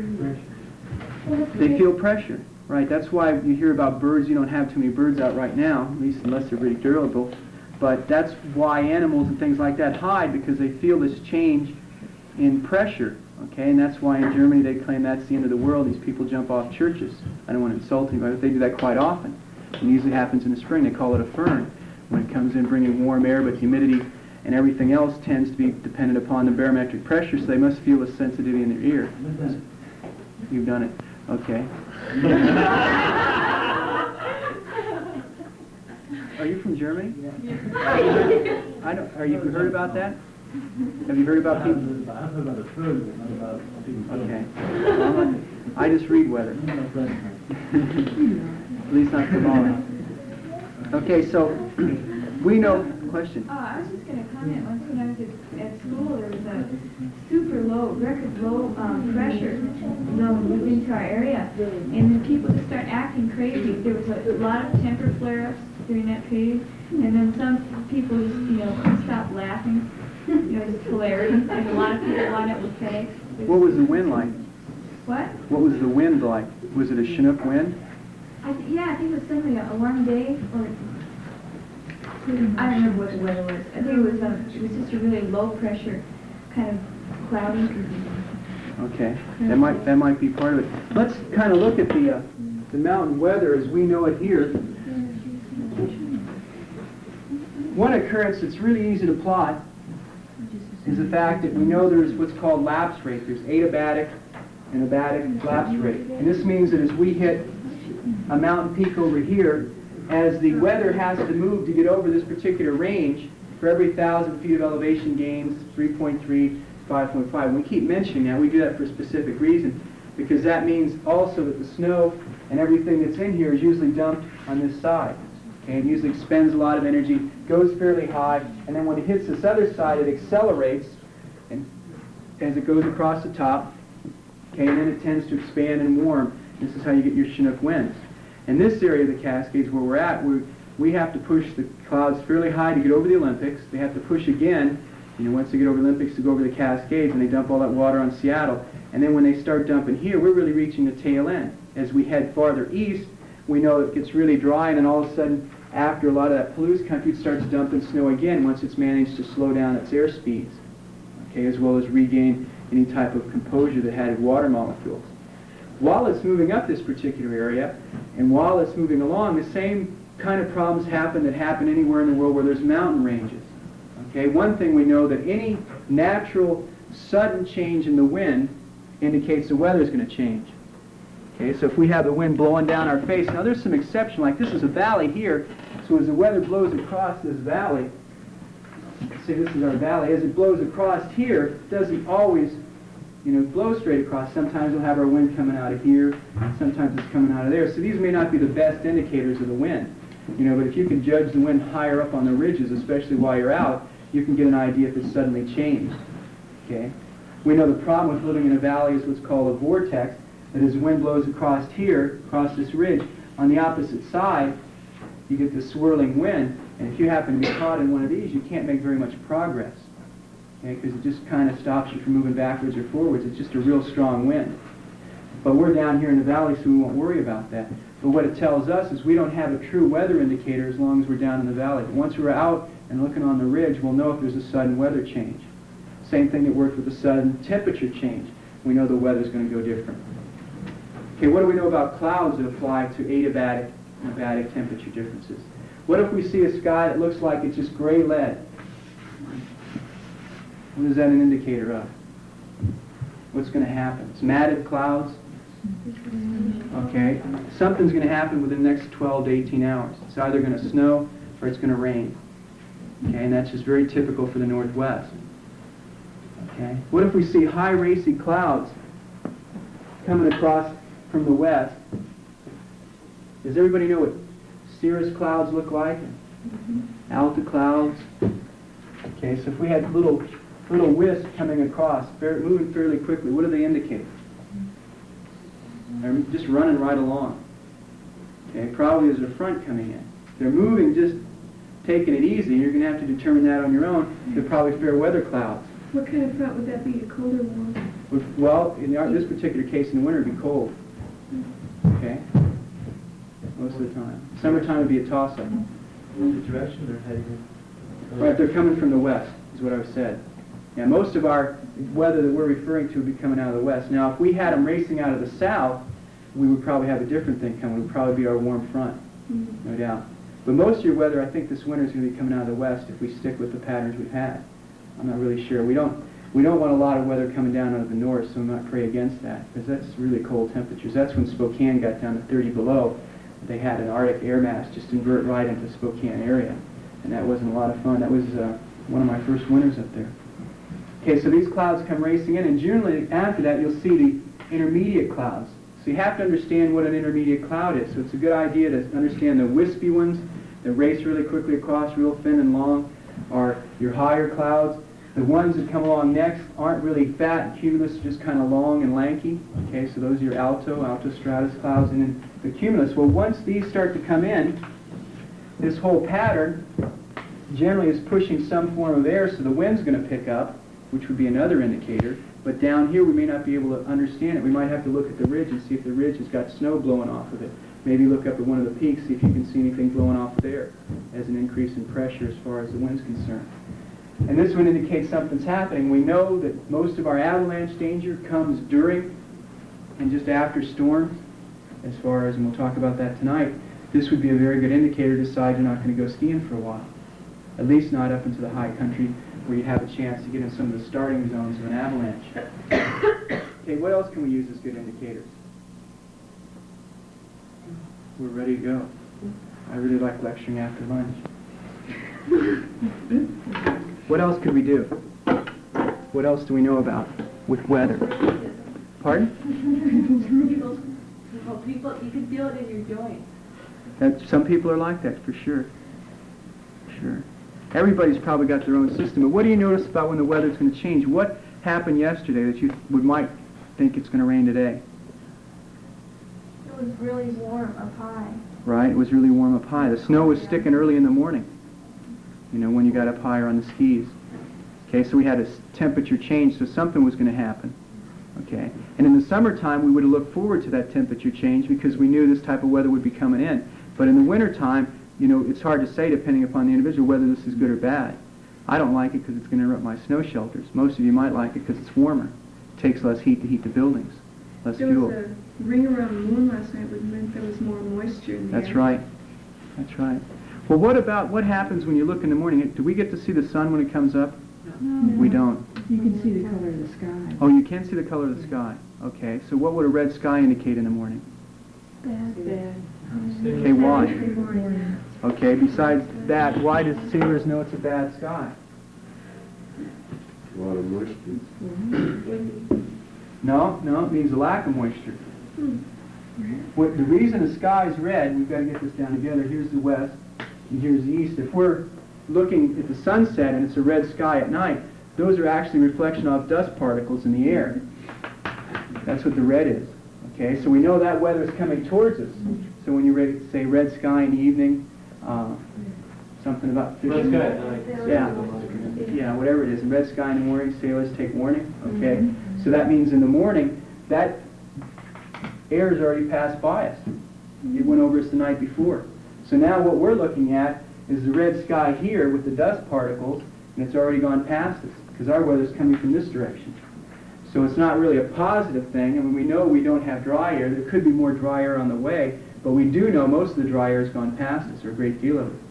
They feel pressure, right? That's why you hear about birds. You don't have too many birds out right now, at least unless they're really durable. But that's why animals and things like that hide, because they feel this change in pressure. Okay, and that's why in Germany they claim that's the end of the world. These people jump off churches. I don't want to insult anybody, but they do that quite often. It usually happens in the spring. They call it a föhn when it comes in bringing warm air, but humidity and everything else tends to be dependent upon the barometric pressure, so they must feel a sensitivity in their ear. You've done it. Okay. Are you from Germany? I don't. Are you heard about that? Have you heard about people? I've heard about the föhn, but not about people. Okay. Well, I just read weather. At least not for long. Okay, so we know. Question. Oh, I was just going to comment. Once when I was at, at school, there was a super low, record low um, pressure zone moved into our area, and then people just start acting crazy. There was a, a lot of temper flare-ups during that period, and then some people just, you know, couldn't stop laughing. You know, just hilarity. And a lot of people lined up with headaches. What was the wind like? What? What was the wind like? Was it a Chinook wind? I, th- yeah, I think it was something a, a warm day, or I don't remember what the weather was. I think it was um, it was just a really low pressure, kind of cloudy. Okay, that might that might be part of it. Let's kind of look at the uh, the mountain weather as we know it here. One occurrence that's really easy to plot is the fact that we know there's what's called lapse rate. There's adiabatic and abatic lapse rate, and this means that as we hit a mountain peak over here, as the weather has to move to get over this particular range, for every thousand feet of elevation gains, three point three, five point five. We keep mentioning that. We do that for a specific reason, because that means also that the snow and everything that's in here is usually dumped on this side. Okay, it usually expends a lot of energy, goes fairly high, and then when it hits this other side, it accelerates, and as it goes across the top, okay, and then it tends to expand and warm. This is how you get your Chinook winds. In this area of the Cascades where we're at, we we have to push the clouds fairly high to get over the Olympics. They have to push again, you know, once they get over the Olympics to go over the Cascades, and they dump all that water on Seattle. And then when they start dumping here, we're really reaching the tail end. As we head farther east, we know it gets really dry, and then all of a sudden, after a lot of that Palouse country, it starts dumping snow again once it's managed to slow down its air speeds, okay, as well as regain any type of composure that had water molecules. While it's moving up this particular area, and while it's moving along, the same kind of problems happen that happen anywhere in the world where there's mountain ranges. Okay, one thing we know that any natural sudden change in the wind indicates the weather is going to change. Okay, so if we have the wind blowing down our face, now there's some exception, like this is a valley here, so as the weather blows across this valley, say this is our valley, as it blows across here, it doesn't always, you know, blow straight across. Sometimes we'll have our wind coming out of here, sometimes it's coming out of there. So these may not be the best indicators of the wind, you know, but if you can judge the wind higher up on the ridges, especially while you're out, you can get an idea if it's suddenly changed. Okay? We know the problem with living in a valley is what's called a vortex, that as wind blows across here, across this ridge, on the opposite side, you get the swirling wind, and if you happen to be caught in one of these, you can't make very much progress, okay, because it just kind of stops you from moving backwards or forwards. It's just a real strong wind. But we're down here in the valley, so we won't worry about that. But what it tells us is we don't have a true weather indicator as long as we're down in the valley. Once we're out and looking on the ridge, we'll know if there's a sudden weather change. Same thing that worked with the sudden temperature change. We know the weather's going to go different. Okay, what do we know about clouds that apply to adiabatic and abatic temperature differences? What if we see a sky that looks like it's just gray lead? What is that an indicator of? What's going to happen? It's matted clouds. Okay, something's going to happen within the next twelve to eighteen hours. It's either going to snow or it's going to rain. Okay, and that's just very typical for the Northwest. Okay, what if we see high racy clouds coming across from the west? Does everybody know what cirrus clouds look like? Mm-hmm. Alta clouds. Okay, so if we had little little wisps coming across, fair, moving fairly quickly, what do they indicate? They're just running right along. Okay, probably there's a front coming in. They're moving, just taking it easy. You're going to have to determine that on your own. They're probably fair weather clouds. What kind of front would that be, a cold or warm? Well, in our, this particular case, in the winter, it'd be cold. Okay? Most of the time. Summertime would be a toss-up. The direction they're heading in. Right, they're coming from the west, is what I've said. Yeah, most of our weather that we're referring to would be coming out of the west. Now, if we had them racing out of the south, we would probably have a different thing coming. It would probably be our warm front, mm-hmm. no doubt. But most of your weather, I think this winter is going to be coming out of the west if we stick with the patterns we've had. I'm not really sure. We don't we don't want a lot of weather coming down out of the north, so we might pray against that, because that's really cold temperatures. That's when Spokane got down to thirty below. They had an Arctic air mass just invert right into the Spokane area, and that wasn't a lot of fun. That was uh, one of my first winters up there. Okay, so these clouds come racing in, and generally after that you'll see the intermediate clouds. So you have to understand what an intermediate cloud is. So it's a good idea to understand the wispy ones that race really quickly across, real thin and long, are your higher clouds. The ones that come along next aren't really fat and cumulus, just kind of long and lanky. Okay, so those are your alto, altostratus clouds, and then the cumulus. Well, once these start to come in, this whole pattern generally is pushing some form of air, so the wind's going to pick up, which would be another indicator. But down here we may not be able to understand it. We might have to look at the ridge and see if the ridge has got snow blowing off of it. Maybe look up at one of the peaks, see if you can see anything blowing off there as an increase in pressure as far as the wind's concerned. And this one indicates something's happening. We know that most of our avalanche danger comes during and just after storms, as far as, and we'll talk about that tonight. This would be a very good indicator to decide you're not going to go skiing for a while. At least not up into the high country where you have a chance to get in some of the starting zones of an avalanche. Okay, what else can we use as good indicators? We're ready to go. I really like lecturing after lunch. What else could we do? What else do we know about with weather? Pardon? Well, people, you can feel it in your joints. That, some people are like that, for sure. Sure. Everybody's probably got their own system. But what do you notice about when the weather's going to change? What happened yesterday that you would might think it's going to rain today? It was really warm up high. Right, it was really warm up high. The snow was sticking early in the morning, you know, when you got up higher on the skis. Okay, so we had a temperature change, so something was going to happen. Okay? And in the summertime, we would have looked forward to that temperature change because we knew this type of weather would be coming in. But in the wintertime, you know, it's hard to say, depending upon the individual, whether this is good or bad. I don't like it because it's going to interrupt my snow shelters. Most of you might like it because it's warmer. It takes less heat to heat the buildings, less There fuel. was a ring around the moon last night, which meant there was more moisture in the air. That's right. That's right. Well, what about, what happens when you look in the morning? Do we get to see the sun when it comes up? No. We don't. You can see the color of the sky. Oh, you can see the color of the sky. Okay, so what would a red sky indicate in the morning? Bad, bad. Okay, why? Morning. Okay, besides that, why do sailors know it's a bad sky? A lot of moisture. No, no, it means a lack of moisture. What, the reason the sky is red, we've got to get this down together. Here's the west, and here's the east. If we're looking at the sunset and it's a red sky at night, those are actually reflection of dust particles in the air. That's what the red is. Okay, so we know that weather is coming towards us. So when you re- say red sky in the evening, uh, something about fishing. Red sky at night. Yeah, yeah, whatever it is. And red sky in the morning, sailors take warning. Okay, so that means in the morning, that air has already passed by us. It went over us the night before. So now what we're looking at is the red sky here with the dust particles, and it's already gone past us because our weather's coming from this direction. So it's not really a positive thing. I mean, we know we don't have dry air. There could be more dry air on the way, but we do know most of the dry air has gone past us, or a great deal of it.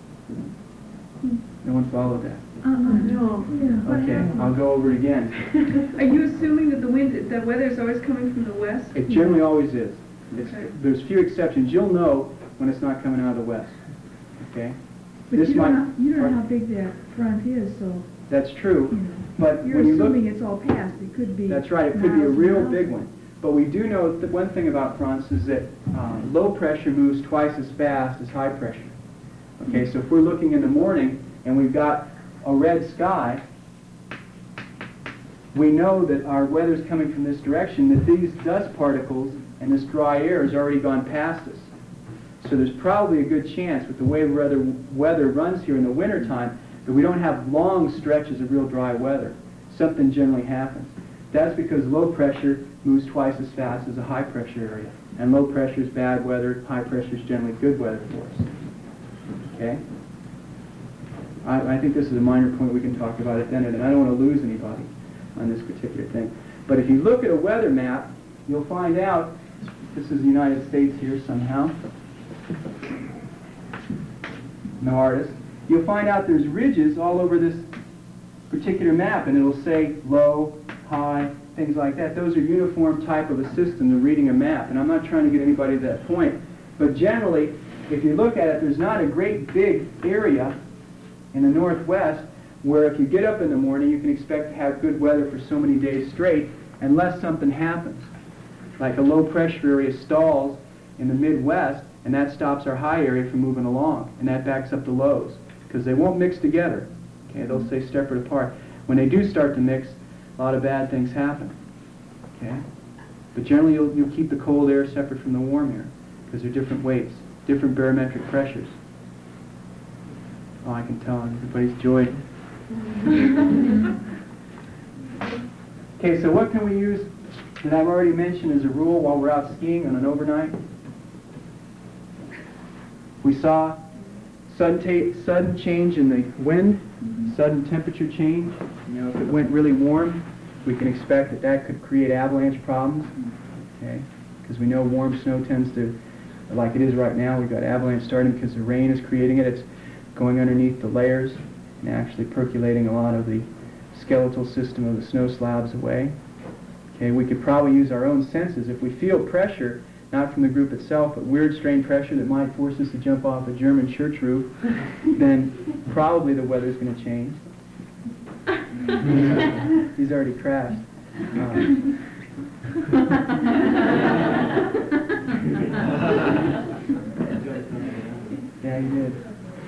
No one followed that? Uh-uh, no. Okay, I'll go over it again. Are you assuming that the wind, the weather is always coming from the west? It generally always is. It's, Okay. there's few exceptions. You'll know when it's not coming out of the west. Okay? But This you don't, might- know, you don't know how big that front is, so, That's you true. know. But You're when you look, assuming it's all past. It could be. that's right, it could be a miles and real miles. big one. But we do know that one thing about fronts is that uh, low pressure moves twice as fast as high pressure. Okay, so if we're looking in the morning and we've got a red sky, we know that our weather's coming from this direction, that these dust particles and this dry air has already gone past us. So there's probably a good chance with the way weather, weather runs here in the wintertime that we don't have long stretches of real dry weather. Something generally happens. That's because low pressure moves twice as fast as a high pressure area. And low pressure is bad weather, high pressure is generally good weather for us. Okay? I, I think this is a minor point we can talk about at the end, and I don't want to lose anybody on this particular thing. But if you look at a weather map, you'll find out, this is the United States here somehow. No artist. You'll find out there's ridges all over this particular map, and it'll say low, high, things like that. Those are uniform type of a system to reading a map, and I'm not trying to get anybody to that point. But generally, if you look at it, there's not a great big area in the northwest where if you get up in the morning, you can expect to have good weather for so many days straight unless something happens. Like a low pressure area stalls in the Midwest, and that stops our high area from moving along, and that backs up the lows, because they won't mix together. Okay, they'll stay separate apart. When they do start to mix, a lot of bad things happen. Okay, but generally you'll, you'll keep the cold air separate from the warm air, because they're different weights, different barometric pressures. Oh, I can tell everybody's joyed. Okay, so what can we use that I've already mentioned as a rule while we're out skiing on an overnight? We saw sudden, ta- sudden change in the wind, sudden temperature change. You know, if it went really warm, we can expect that that could create avalanche problems. Okay, because we know warm snow tends to, like it is right now, we've got avalanche starting because the rain is creating it. It's going underneath the layers and actually percolating a lot of the skeletal system of the snow slabs away. Okay, we could probably use our own senses. If we feel pressure, not from the group itself, but weird strain pressure that might force us to jump off a German church roof, then probably the weather's going to change. He's already crashed. Um, yeah, he did.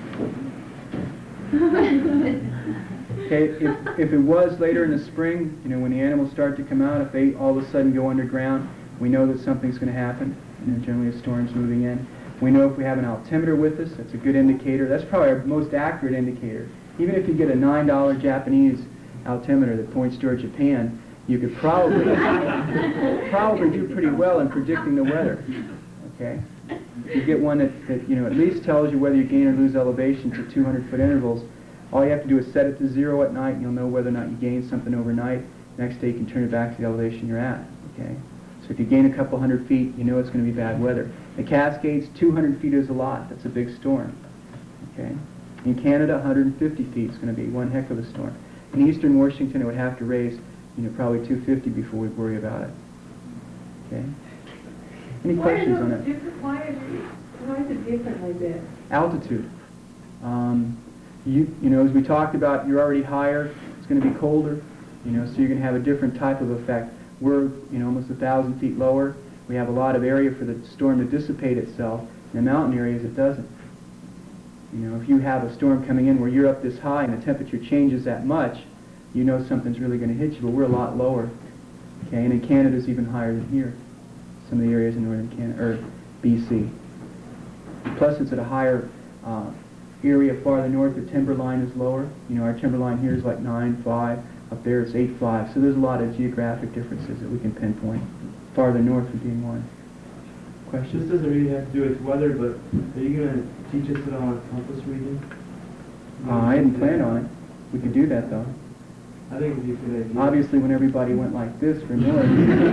Okay, if, if it was later in the spring, you know, when the animals start to come out, if they all of a sudden go underground, we know that something's going to happen. You know, generally a storm's moving in. We know if we have an altimeter with us, that's a good indicator. That's probably our most accurate indicator. Even if you get a nine dollar Japanese altimeter that points toward Japan, you could probably, probably do pretty well in predicting the weather, okay? If you get one that, that, you know, at least tells you whether you gain or lose elevation to two hundred foot intervals, all you have to do is set it to zero at night, and you'll know whether or not you gain something overnight. Next day, you can turn it back to the elevation you're at, okay? So if you gain a couple hundred feet, you know it's going to be bad weather. The Cascades, two hundred feet is a lot. That's a big storm, okay? In Canada, one hundred fifty feet is going to be one heck of a storm. In eastern Washington, it would have to raise, you know, probably two hundred fifty before we'd worry about it, okay? Any questions on that? Why is it, why is it different like that? Altitude. Um, you, you know, as we talked about, you're already higher. It's going to be colder, you know, so you're going to have a different type of effect. We're, you know, almost a thousand feet lower. We have a lot of area for the storm to dissipate itself. In the mountain areas, it doesn't. You know, if you have a storm coming in where you're up this high and the temperature changes that much, you know something's really going to hit you. But we're a lot lower, okay? And in Canada, it's even higher than here. Some of the areas in northern Canada, or B C. Plus, it's at a higher uh, area farther north. The timberline is lower. You know, our timberline here is like nine five. Up there, it's eight five. So there's a lot of geographic differences that we can pinpoint. Farther north would be one. This Questions? doesn't really have to do with weather, but are you going to teach us at all on compass reading? Uh, I hadn't planned on it. We could do that, though. I think it'd be a good idea. Obviously, when everybody went like this for north.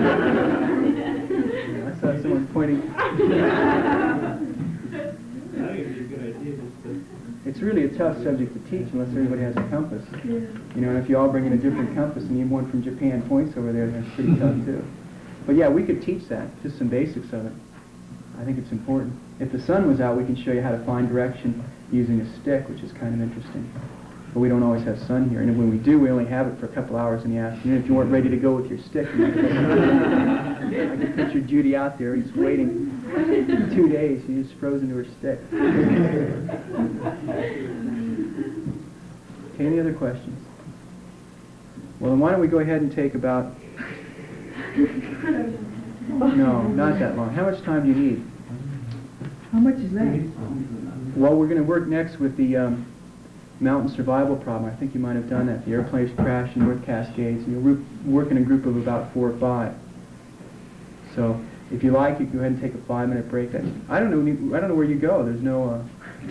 I saw someone pointing. I think it'd be a good idea just to... It's really a tough subject to teach unless everybody has a compass. You know, and if you all bring in a different compass and you have one from Japan points over there, that's pretty tough too. But yeah, we could teach that, just some basics of it. I think it's important. If the sun was out, we can show you how to find direction using a stick, which is kind of interesting. But we don't always have sun here, and when we do, we only have it for a couple hours in the afternoon. If you weren't ready to go with your stick, you might I can picture Judy out there, he's waiting two days, she's just frozen to her stick. Okay, any other questions? Well, then why don't we go ahead and take about... No, not that long. How much time do you need? How much is that? Well, we're going to work next with the um, mountain survival problem. I think you might have done that. The airplanes crashed in North Cascades. You'll re- work in a group of about four or five. So, if you like, you can go ahead and take a five-minute break. That's, I don't know. I don't know where you go. There's no. Uh,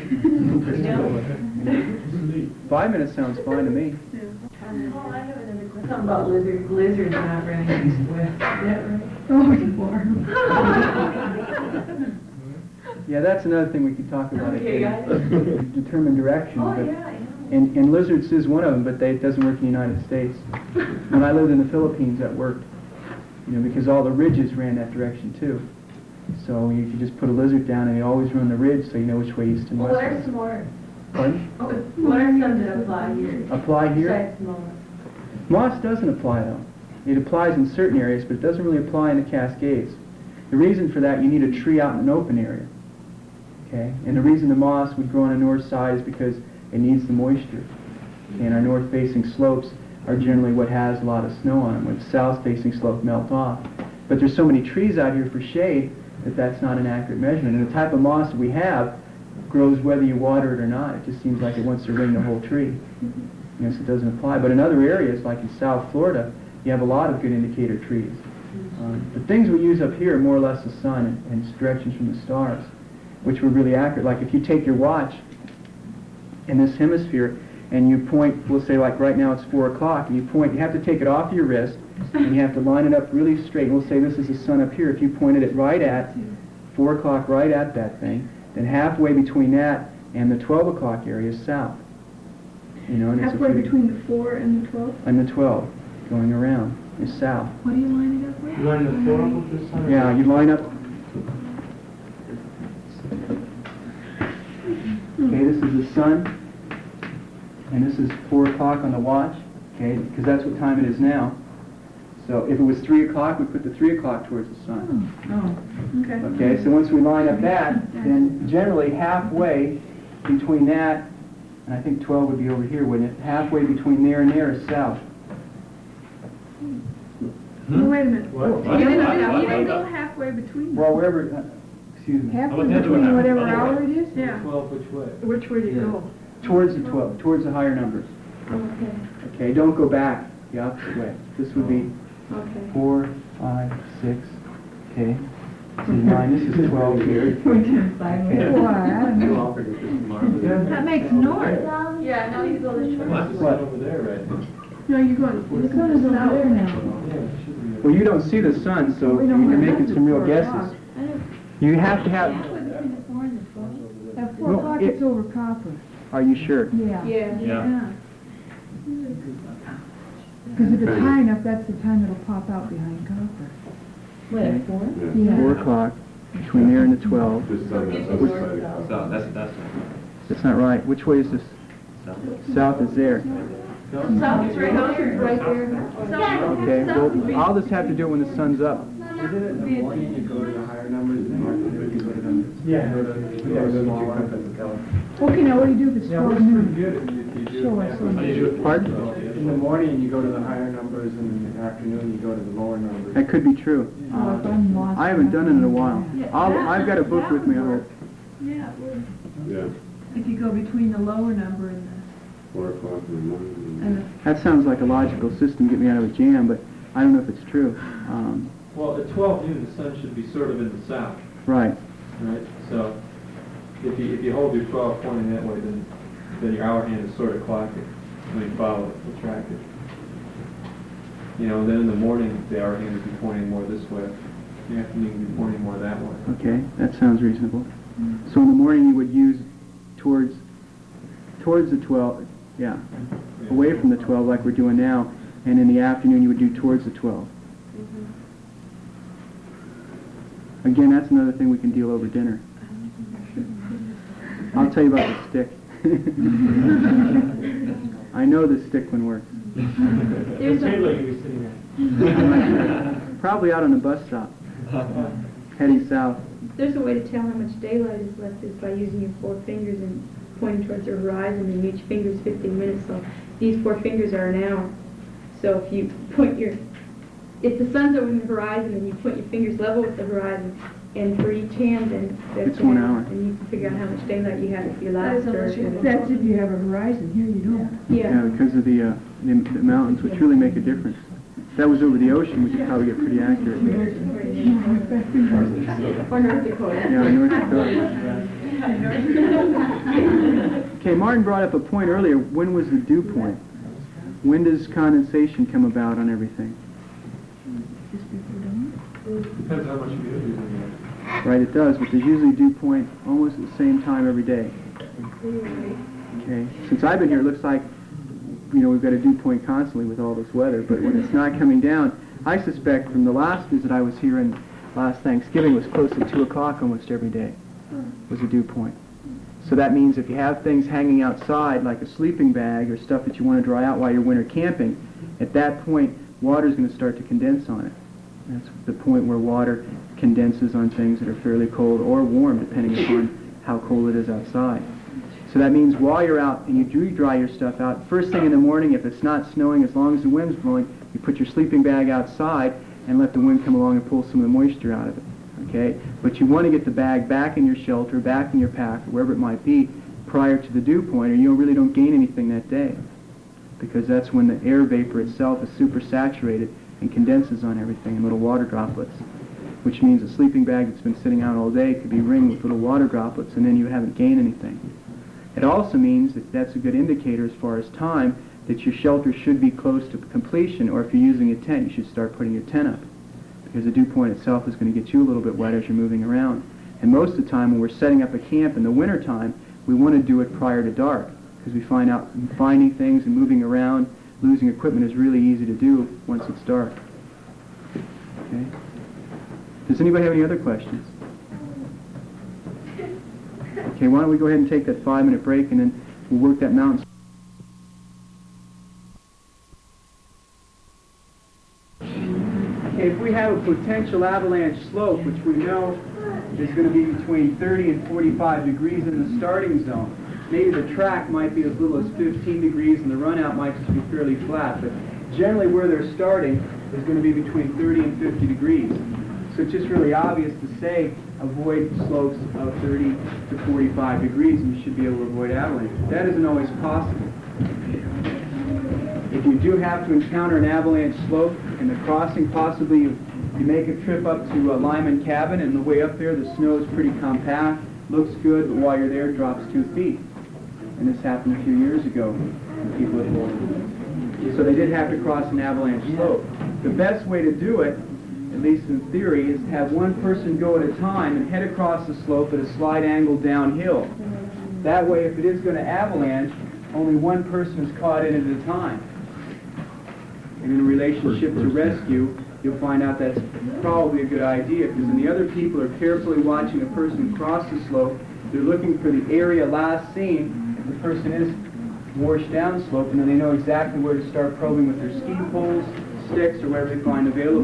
five minutes sounds fine to me. Oh, I have another question. Something about lizards. Lizards are not running east west. Is that right? Oh, it's warm. Yeah, that's another thing we could talk about. Okay, It- got it. Determine direction. Oh, but, yeah, I know. And, and lizards is one of them, but they, it doesn't work in the United States. When I lived in the Philippines, that worked. You know, because all the ridges ran that direction too. So you could just put a lizard down and they always run the ridge so you know which way east and Well, west what are is. some more, Pardon? what are some that apply here? Apply here? Besides moss? Moss doesn't apply though. It applies in certain areas, but it doesn't really apply in the Cascades. The reason for that, you need a tree out in an open area. Okay? And the reason the moss would grow on the north side is because it needs the moisture. Okay? And our north-facing slopes are generally what has a lot of snow on them, with the south-facing slope melt off. But there's so many trees out here for shade that that's not an accurate measurement. And the type of moss that we have grows whether you water it or not. It just seems like it wants to ring the whole tree. You know, so it doesn't apply. But in other areas, like in South Florida, you have a lot of good indicator trees. Um, the things we use up here are more or less the sun and, and directions from the stars, which were really accurate. Like if you take your watch in this hemisphere and you point, we'll say like right now it's four o'clock, and you point, you have to take it off your wrist, and you have to line it up really straight. And we'll say this is the sun up here. If you pointed it right at four o'clock, right at that thing, then halfway between that and the twelve o'clock area is south. You know, and it's a Halfway pretty- between the four and the twelve? and the twelve, going around, is south. What are you lining up with? You line the four up with the sun? Yeah, you line up. Okay, this is the sun, and this is four o'clock on the watch, okay, because that's what time it is now. So if it was three o'clock, we put the three o'clock towards the sun. Oh, okay. Okay, so once we line up that, then generally halfway between that, and I think twelve would be over here, wouldn't it? Halfway between there and there is south. Oh, wait a minute. What? You What? didn't What? you What? didn't go halfway between them. Well, wherever, uh, excuse me, Halfway How about that between one? whatever Other way. hour it is? Yeah. Twelve which way? Which way do you go? towards the twelve, towards the higher numbers. Okay. Okay, don't go back the opposite way. This would be Okay. Four, five, six, okay. This is nine, this is twelve here. We can sideways. Okay. Boy, I don't know. offered it this tomorrow. That makes north. Yeah, now you go this way. What? Over there, right? No, you're going, the sun is over there now. Yeah, it should be. Well, you don't see the sun, so We you're don't have making that some real at four guesses. o'clock. You have to have, Between the four and the twelve? At four No, o'clock, it- it's over copper. are you sure? Yeah. Yeah. Yeah. Because if it's high enough, that's the time it'll pop out behind copper. What, at four? Yeah. Four o'clock, between there and the twelve. So that's, that's That's not right. Which way is this? South is there. South is right here. Right there. Okay, well, I'll just have to do it when the sun's up. Isn't it in the morning you go to the higher numbers and in the afternoon you go to the... Yeah. Go to the, yeah, the small ones. Okay, now what do you do if it's Yeah, twelve it's pretty noon? good if you, you do. Show it us backwards. what you do it. Pardon? In the morning you go to the higher numbers and in the afternoon you go to the lower numbers. That could be true. Oh, if Uh, I'm lost. I haven't done it in a while. I'll, I've got a book with me, I hope. Yeah, it would. Yeah, If you go between the lower number and the, four o'clock in the morning. and the, That sounds like a logical system, get me out of a jam, but I don't know if it's true. Um, Well, at twelve noon, the sun should be sort of in the south, right. right? So if you, if you hold your twelve pointing that way, then, then your hour hand is sort of clocking when you follow it, you track it. You know, then in the morning, the hour hand would be pointing more this way. In the afternoon, would be pointing more that way. Okay, that sounds reasonable. So in the morning you would use towards, towards the twelve, yeah, away from the twelve like we're doing now, and in the afternoon you would do towards the twelve. Again, that's another thing we can deal over dinner. I'll tell you about the stick. I know the stick one works. There's What table are a, you sitting at? Probably out on a bus stop, heading south. there's a way to tell how much daylight is left is by using your four fingers and pointing towards the horizon, and each finger is fifteen minutes, so these four fingers are an hour. So if you point your, if the sun's over the horizon and you point your fingers level with the horizon, and for each hand, then that's It's one an hour. And you can figure out how much daylight you have if you last or if you- that's if you have a horizon. Here you don't. Yeah, Yeah. because of the, uh, the the mountains, which really make a difference. If that was over the ocean, we could probably get pretty accurate. Or North Dakota. Yeah, North Dakota. Okay, Martin brought up a point earlier. When was the dew point? When does condensation come about on everything? Depends how much you do using it. Right, it does, but there's usually dew point almost at the same time every day. Okay, since I've been here, it looks like, you know, we've got a dew point constantly with all this weather, but when it's not coming down, I suspect from the last visit I was here in last Thanksgiving was close to two o'clock almost every day was a dew point. So that means if you have things hanging outside, like a sleeping bag or stuff that you want to dry out while you're winter camping, at that point, water's going to start to condense on it. That's the point where water condenses on things that are fairly cold or warm, depending upon how cold it is outside. So that means while you're out and you do dry your stuff out, first thing in the morning, if it's not snowing, as long as the wind's blowing, you put your sleeping bag outside and let the wind come along and pull some of the moisture out of it. Okay? But you want to get the bag back in your shelter, back in your pack, or wherever it might be, prior to the dew point, or you really don't gain anything that day. Because that's when the air vapor itself is super saturated and condenses on everything in little water droplets. Which means a sleeping bag that's been sitting out all day could be ringed with little water droplets, and then you haven't gained anything. It also means that that's a good indicator as far as time that your shelter should be close to completion, or if you're using a tent, you should start putting your tent up. Because the dew point itself is going to get you a little bit wet as you're moving around. And most of the time when we're setting up a camp in the wintertime, we want to do it prior to dark, because we find out finding things and moving around, losing equipment is really easy to do once it's dark. Okay? Does anybody have any other questions? Okay, why don't we go ahead and take that five-minute break, and then we'll work that mountain. Okay, if we have a potential avalanche slope, which we know is going to be between thirty and forty-five degrees in the starting zone, maybe the track might be as little as fifteen degrees and the run-out might just be fairly flat, but generally where they're starting is going to be between thirty and fifty degrees. So it's just really obvious to say avoid slopes of thirty to forty-five degrees and you should be able to avoid avalanche. That isn't always possible. If you do have to encounter an avalanche slope in the crossing, possibly you, you make a trip up to uh, Lyman Cabin, and the way up there the snow is pretty compact, looks good, but while you're there it drops two feet. And this happened a few years ago. People had, so they did have to cross an avalanche slope. The best way to do it, at least in theory, is to have one person go at a time and head across the slope at a slight angle downhill. That way, if it is going to avalanche, only one person is caught in it at a time. And in relationship to rescue, you'll find out that's probably a good idea, because then the other people are carefully watching a person cross the slope. They're looking for the area last seen if the person is washed down the slope, and then they know exactly where to start probing with their ski poles, sticks, or whatever they find available.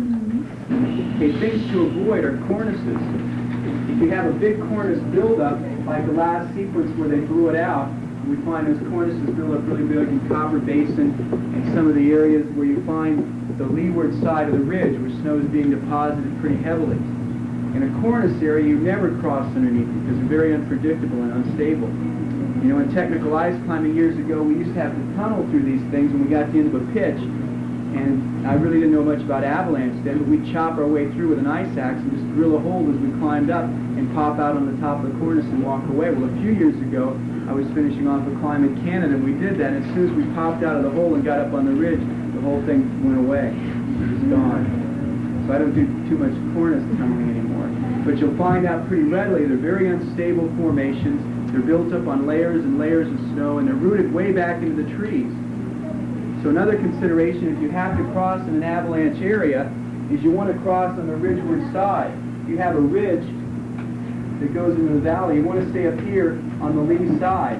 Okay, things to avoid are cornices. If you have a big cornice buildup, like the last sequence where they blew it out, we find those cornices build up really big in Copper Basin and some of the areas where you find the leeward side of the ridge where snow is being deposited pretty heavily. In a cornice area, you never cross underneath it because they're very unpredictable and unstable. You know, in technical ice climbing years ago, we used to have to tunnel through these things when we got to the end of a pitch. And I really didn't know much about avalanche then, but we'd chop our way through with an ice axe and just drill a hole as we climbed up and pop out on the top of the cornice and walk away. Well, a few years ago, I was finishing off a climb in Canada, and we did that. And as soon as we popped out of the hole and got up on the ridge, the whole thing went away. It was gone. So I don't do too much cornice tunneling anymore. But you'll find out pretty readily they're very unstable formations. They're built up on layers and layers of snow, and they're rooted way back into the trees. So another consideration, if you have to cross in an avalanche area, is you want to cross on the ridgeward side. If you have a ridge that goes into the valley, you want to stay up here on the lee side,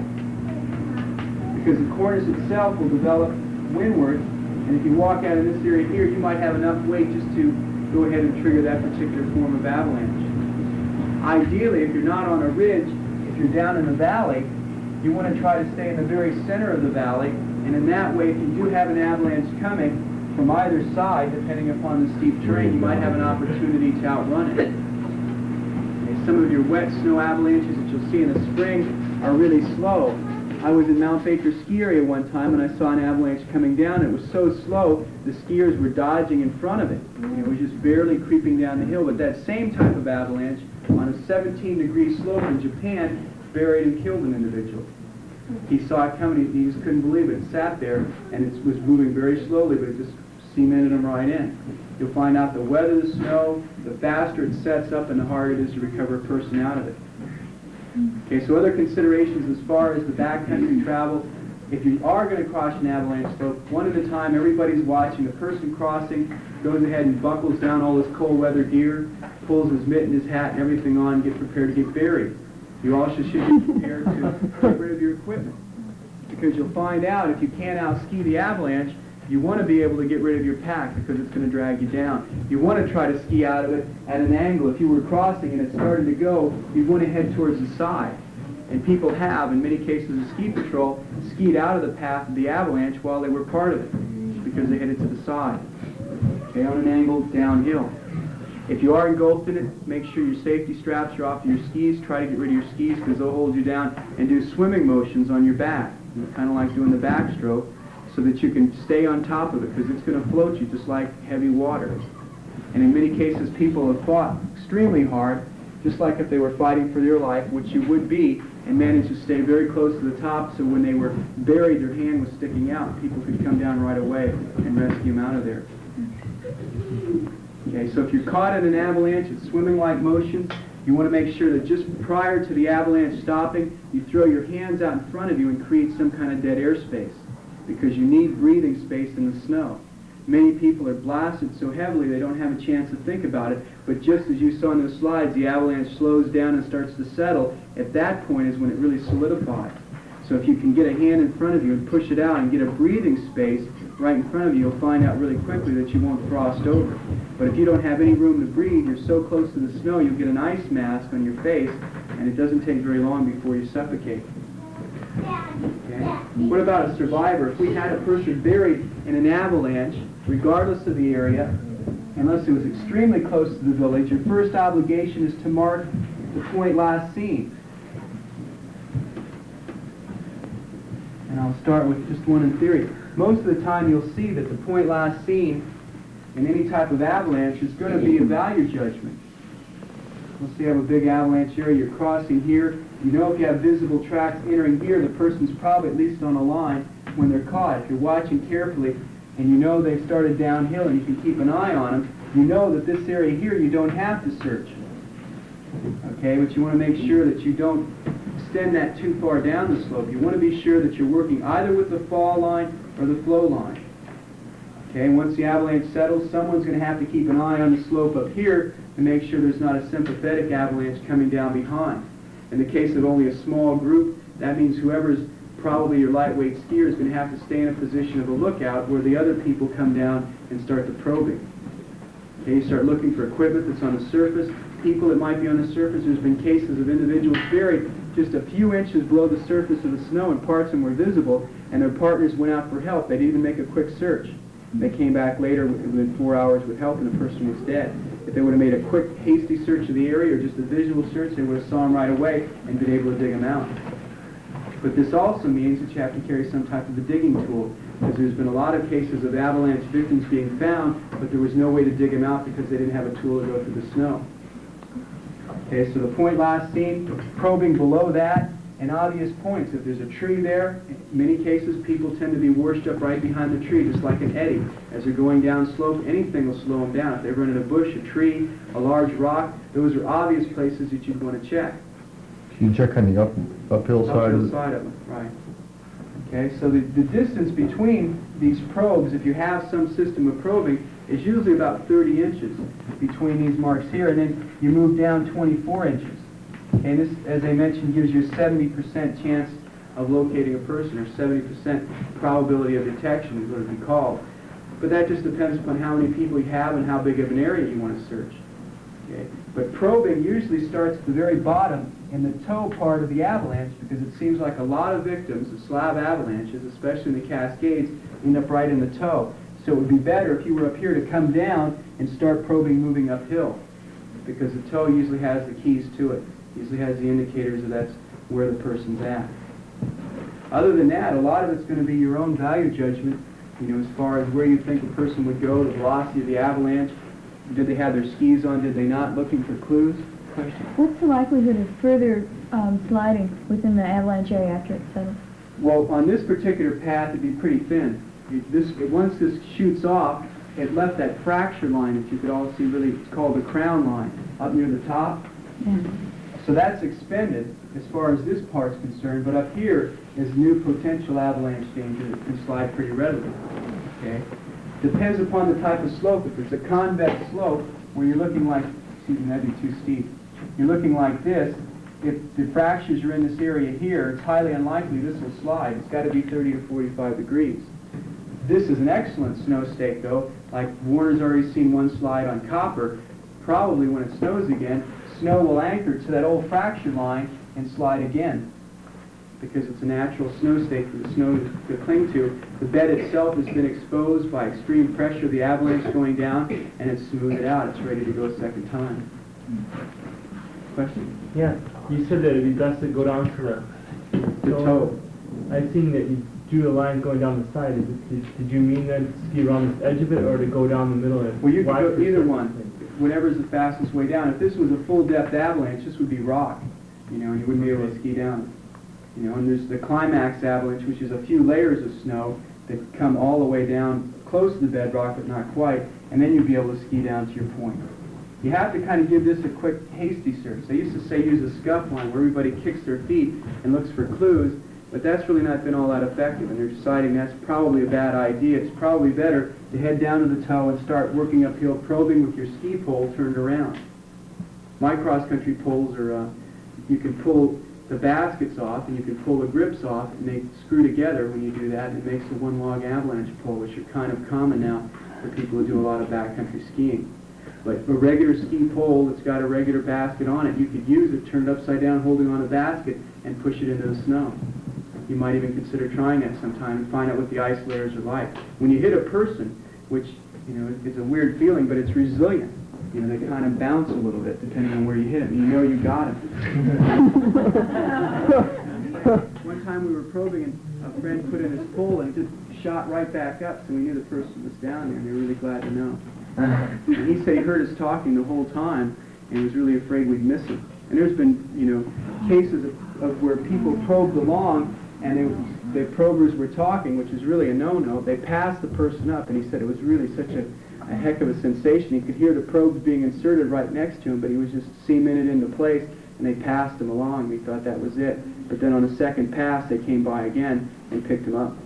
because the cornice itself will develop windward, and if you walk out in this area here, you might have enough weight just to go ahead and trigger that particular form of avalanche. Ideally, if you're not on a ridge, if you're down in the valley, you want to try to stay in the very center of the valley, and in that way, if you do have an avalanche coming from either side, depending upon the steep terrain, you might have an opportunity to outrun it. Okay, some of your wet snow avalanches that you'll see in the spring are really slow. I was in Mount Baker ski area one time, and I saw an avalanche coming down. It was so slow, the skiers were dodging in front of it. It was just barely creeping down the hill. But that same type of avalanche on a seventeen degree slope in Japan buried and killed an individual. He saw it coming, he just couldn't believe it. It sat there, and it was moving very slowly, but it just cemented him right in. You'll find out the weather the snow, the faster it sets up, and the harder it is to recover a person out of it. Okay, so other considerations as far as the backcountry travel, if you are going to cross an avalanche slope, one at a time, everybody's watching. The person crossing goes ahead and buckles down all his cold weather gear, pulls his mitt and his hat and everything on, and gets prepared to get buried. You also should be prepared to get rid of your equipment, because you'll find out if you can't out-ski the avalanche, you want to be able to get rid of your pack because it's going to drag you down. You want to try to ski out of it at an angle. If you were crossing and it started to go, you'd want to head towards the side. And people have, in many cases, the ski patrol skied out of the path of the avalanche while they were part of it because they headed to the side. Okay, on an angle, downhill. If you are engulfed in it, make sure your safety straps are off your skis. Try to get rid of your skis because they'll hold you down, and do swimming motions on your back, kind of like doing the backstroke, so that you can stay on top of it, because it's going to float you just like heavy water. And in many cases, people have fought extremely hard, just like if they were fighting for their life, which you would be, and managed to stay very close to the top, so when they were buried, their hand was sticking out. People could come down right away and rescue them out of there. Okay, so if you're caught in an avalanche, it's swimming-like motion. You want to make sure that just prior to the avalanche stopping, you throw your hands out in front of you and create some kind of dead airspace, because you need breathing space in the snow. Many people are blasted so heavily they don't have a chance to think about it, but just as you saw in the slides, the avalanche slows down and starts to settle. At that point is when it really solidifies. So if you can get a hand in front of you and push it out and get a breathing space right in front of you, you'll find out really quickly that you won't frost over. But if you don't have any room to breathe, you're so close to the snow, you'll get an ice mask on your face, and it doesn't take very long before you suffocate. Okay. What about a survivor? If we had a person buried in an avalanche, regardless of the area, unless it was extremely close to the village, your first obligation is to mark the point last seen. And And I'll start with just one in theory. Most of the time you'll see that the point last seen in any type of avalanche is going to be a value judgment. Let's say you have a big avalanche area, you're crossing here. You know if you have visible tracks entering here, the person's probably at least on a line when they're caught. If you're watching carefully and you know they've started downhill and you can keep an eye on them, you know that this area here you don't have to search. Okay, but you want to make sure that you don't extend that too far down the slope. You want to be sure that you're working either with the fall line or the flow line. Okay, once the avalanche settles, someone's going to have to keep an eye on the slope up here to make sure there's not a sympathetic avalanche coming down behind. In the case of only a small group, that means whoever's probably your lightweight skier is going to have to stay in a position of a lookout where the other people come down and start the probing. Okay, you start looking for equipment that's on the surface, people that might be on the surface. There's been cases of individuals buried just a few inches below the surface of the snow and parts of them were visible, and their partners went out for help. They didn't even make a quick search. They came back later within four hours with help, and the person was dead. If they would have made a quick, hasty search of the area or just a visual search, they would have saw him right away and been able to dig him out. But this also means that you have to carry some type of a digging tool, because there's been a lot of cases of avalanche victims being found, but there was no way to dig them out because they didn't have a tool to go through the snow. Okay, so the point last seen, probing below that, and obvious points. If there's a tree there, in many cases people tend to be washed up right behind the tree, just like an eddy. As they're going down slope, anything will slow them down. If they run in a bush, a tree, a large rock, those are obvious places that you'd want to check. You check on the up, uphill side Uphill of the... side of them, right. Okay, so the, the distance between these probes, if you have some system of probing, is usually about thirty inches between these marks here, and then you move down twenty-four inches. Okay, and this, as I mentioned, gives you a seventy percent chance of locating a person, or seventy percent probability of detection is what it would be called. But that just depends upon how many people you have and how big of an area you want to search. Okay. But probing usually starts at the very bottom in the toe part of the avalanche, because it seems like a lot of victims of slab avalanches, especially in the Cascades, end up right in the toe. So it would be better if you were up here to come down and start probing moving uphill, because the toe usually has the keys to it. Usually has the indicators that that's where the person's at. Other than that, a lot of it's going to be your own value judgment, you know, as far as where you think a person would go, the velocity of the avalanche. Did they have their skis on? Did they not? Looking for clues? Question? What's the likelihood of further um, sliding within the avalanche area after it settles? Well, on this particular path, it'd be pretty thin. You- This, once this shoots off, it left that fracture line that you could all see, really, it's called the crown line, up near the top. Yeah. So that's expended as far as this part's concerned, but up here is new potential avalanche danger that can slide pretty readily. Okay? Depends upon the type of slope. If it's a convex slope where you're looking like, excuse me, that'd be too steep. You're looking like this. If the fractures are in this area here, it's highly unlikely this will slide. It's got to be thirty to forty-five degrees. This is an excellent snow stake, though. Like Warner's already seen one slide on Copper. Probably when it snows again, snow will anchor to that old fracture line and slide again, because it's a natural snow stake for the snow to cling to. The bed itself has been exposed by extreme pressure of the avalanche going down, and it's smoothed out. It's ready to go a second time. Question? Yeah, you said that it'd be best to go down to the... The toe. I've seen that you drew a line going down the side. Is it, did, did you mean that to ski around the edge of it, or to go down the middle of it? Well, you can Why go for either certain one. things? Whatever's the fastest way down. If this was a full-depth avalanche, this would be rock, you know, and you wouldn't be able to ski down. You know, and there's the climax avalanche, which is a few layers of snow that come all the way down close to the bedrock, but not quite, and then you'd be able to ski down to your point. You have to kind of give this a quick, hasty search. They used to say use a scuff line where everybody kicks their feet and looks for clues, but that's really not been all that effective, and they're deciding that's probably a bad idea. It's probably better to head down to the toe and start working uphill, probing with your ski pole turned around. My cross-country poles are, uh, you can pull the baskets off and you can pull the grips off, and they screw together when you do that, and it makes a one-log avalanche pole, which are kind of common now for people who do a lot of backcountry skiing. But a regular ski pole that's got a regular basket on it, you could use it, turn it upside down, holding on a basket, and push it into the snow. You might even consider trying that sometime and find out what the ice layers are like. When you hit a person, which, you know, is a weird feeling, but it's resilient. You know, they kind of bounce a little bit depending on where you hit them. You know you got them. One time time we were probing, and a friend put in his pole and it just shot right back up, so we knew the person was down there, and they were really glad to know. And he said he heard us talking the whole time and was really afraid we'd miss him. And there's been, you know, cases of, of where people probed along and they, the probers were talking, which is really a no-no. They passed the person up, and he said it was really such a, a heck of a sensation. He could hear the probes being inserted right next to him, but he was just cemented into place, and they passed him along. We thought that was it. But then on the second pass, they came by again and picked him up.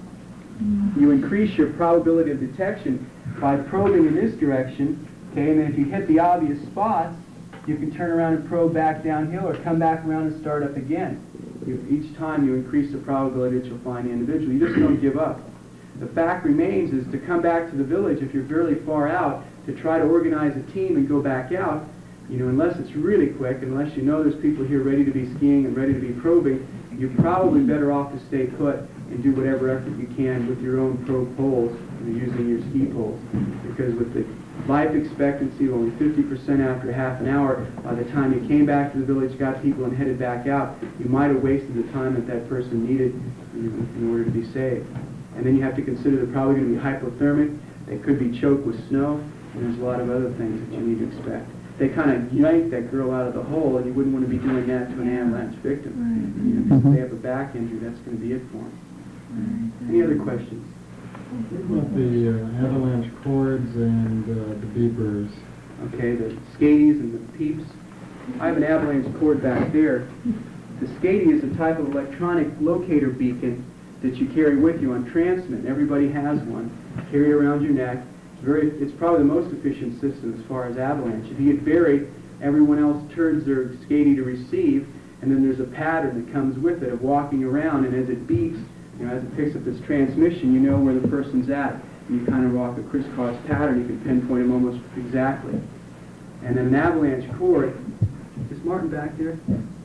You increase your probability of detection by probing in this direction, okay, and then if you hit the obvious spots, you can turn around and probe back downhill or come back around and start up again. You, each time you increase the probability that you'll find the individual. You just don't give up. The fact remains is to come back to the village if you're fairly far out, to try to organize a team and go back out, you know, unless it's really quick, unless you know there's people here ready to be skiing and ready to be probing, you're probably better off to stay put and do whatever effort you can with your own probe poles, you know, using your ski poles. Because with the life expectancy of only fifty percent after half an hour, by the time you came back to the village, got people and headed back out, you might have wasted the time that that person needed, you know, in order to be saved. And then you have to consider they're probably going to be hypothermic, they could be choked with snow, and there's a lot of other things that you need to expect. They kind of yanked that girl out of the hole, and you wouldn't want to be doing that to an avalanche victim. Right. You know, 'cause if they have a back injury, that's going to be it for them. Right. Any other questions? What about the uh, avalanche cords and uh, the beepers? Okay, the skaties and the peeps. I have an avalanche cord back there. The skady is a type of electronic locator beacon that you carry with you on transmit. Everybody has one. Carry it around your neck. Very, it's probably the most efficient system as far as avalanche. If you get buried, everyone else turns their skady to receive, and then there's a pattern that comes with it of walking around, and as it beeps, you know, as it picks up this transmission, you know where the person's at. And you kind of walk a crisscross pattern, you can pinpoint them almost exactly. And then an avalanche cord, is Martin back there?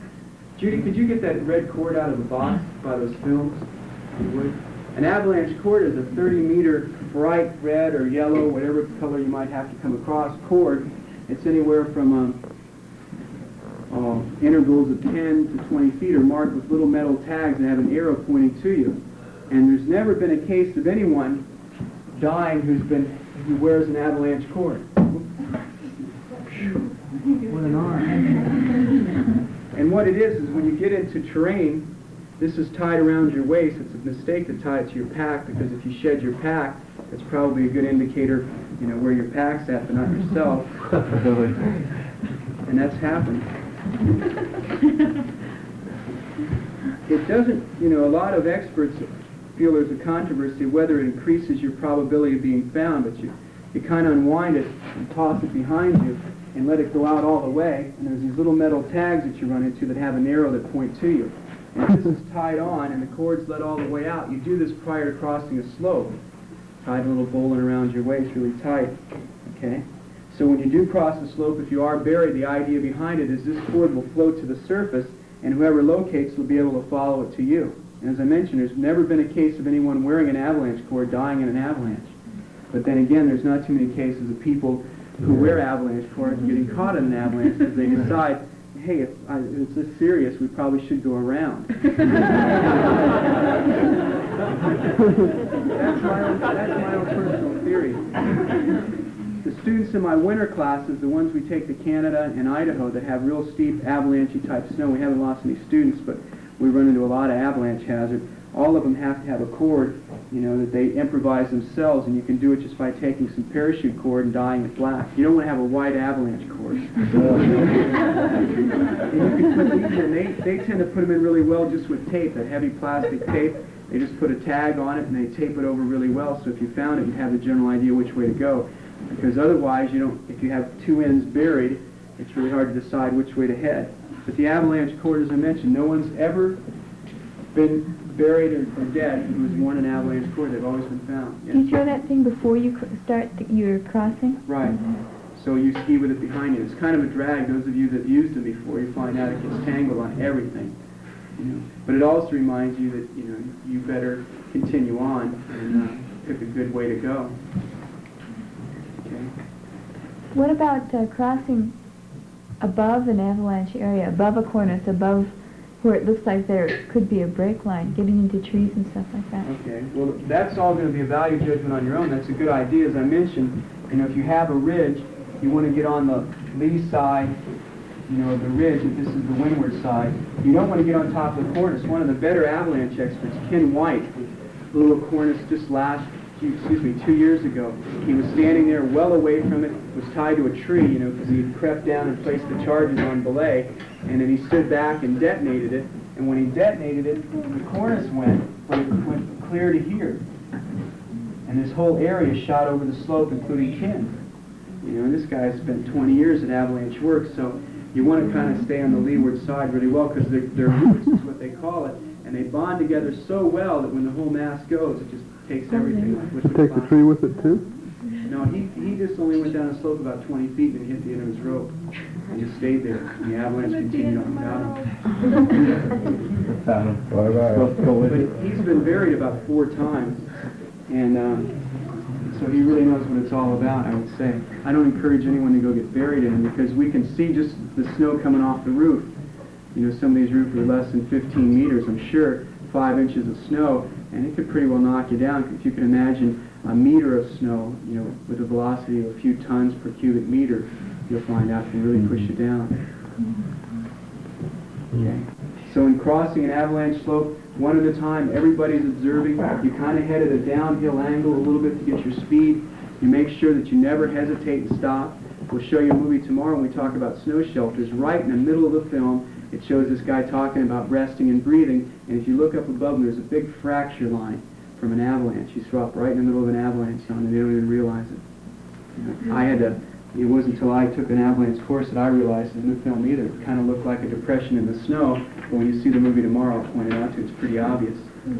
Judy, could you get that red cord out of the box by those films? You would? An avalanche cord is a thirty meter bright red or yellow, whatever color you might have to come across, cord. It's anywhere from um, uh, intervals of ten to twenty feet are marked with little metal tags and have an arrow pointing to you. And there's never been a case of anyone dying who's been, who wears an avalanche cord. What an arm. And what it is, is when you get into terrain, this is tied around your waist. It's a mistake to tie it to your pack, because if you shed your pack, it's probably a good indicator, you know, where your pack's at, but not yourself. And that's happened. It doesn't, you know, a lot of experts feel there's a controversy whether it increases your probability of being found, but you, you kind of unwind it and toss it behind you and let it go out all the way, and there's these little metal tags that you run into that have an arrow that point to you. And if this is tied on and the cord's let all the way out, you do this prior to crossing a slope. Tied a little bowline around your waist really tight, okay? So when you do cross the slope, if you are buried, the idea behind it is this cord will float to the surface, and whoever locates will be able to follow it to you. And as I mentioned, there's never been a case of anyone wearing an avalanche cord dying in an avalanche. But then again, there's not too many cases of people who wear avalanche cords getting caught in an avalanche because they decide, hey, if I, it's this serious, we probably should go around. that's, my own, that's my own personal theory. The students in my winter classes, the ones we take to Canada and Idaho that have real steep avalanche type snow, we haven't lost any students, but we run into a lot of avalanche hazard. All of them have to have a cord, you know, that they improvise themselves, and you can do it just by taking some parachute cord and dyeing it black. You don't want to have a white avalanche cord. And you can put these in. They, they tend to put them in really well just with tape, that heavy plastic tape. They just put a tag on it and they tape it over really well, so if you found it, you'd have a general idea which way to go. Because otherwise, you don't, if you have two ends buried, it's really hard to decide which way to head. But the avalanche cord, as I mentioned, no one's ever been buried or, or dead who has worn an avalanche cord. They've always been found. Yes. Do you throw that thing before you cr- start th- your crossing? Right. So you ski with it behind you. It's kind of a drag. Those of you that used it before, you find out it gets tangled on everything. You know. But it also reminds you that, you know, you better continue on and uh, pick a good way to go. Okay. What about uh, crossing above an avalanche area, above a cornice, above where it looks like there could be a break line, getting into trees and stuff like that. Okay, well, that's all going to be a value judgment on your own. That's a good idea. As I mentioned, you know, if you have a ridge, you want to get on the lee side, you know, of the ridge, if this is the windward side. You don't want to get on top of the cornice. One of the better avalanche experts, Ken White, the little cornice just last, excuse me, two years ago. He was standing there well away from it, was tied to a tree, you know, because he had crept down and placed the charges on belay, and then he stood back and detonated it, and when he detonated it, the cornice went, but it went clear to here. And this whole area shot over the slope, including Ken. You know, and this guy spent twenty years at avalanche work, so you want to kind of stay on the leeward side really well, because their, their roots is what they call it, and they bond together so well that when the whole mass goes, it just takes everything. With You take the tree with it too? No, he, he just only went down the slope about twenty feet and hit the end of his rope, and just stayed there, and the avalanche continued on without him. Bye-bye. But he's been buried about four times, and um, so he really knows what it's all about, I would say. I don't encourage anyone to go get buried in him, because we can see just the snow coming off the roof. You know, some of these roofs are less than fifteen meters, I'm sure, five inches of snow, and it could pretty well knock you down. If you can imagine a meter of snow, you know, with a velocity of a few tons per cubic meter, you'll find out it can really push you down. Okay. So in crossing an avalanche slope, one at a time, everybody's observing. You kind of head at a downhill angle a little bit to get your speed. You make sure that you never hesitate and stop. We'll show you a movie tomorrow when we talk about snow shelters. Right in the middle of the film, it shows this guy talking about resting and breathing, and if you look up above him, there's a big fracture line from an avalanche. He's dropped right in the middle of an avalanche zone, and they don't even realize it. You know, I had to, it wasn't until I took an avalanche course that I realized it in the film either. It kind of looked like a depression in the snow, but when you see the movie tomorrow, I'll point it out to you, it's pretty obvious.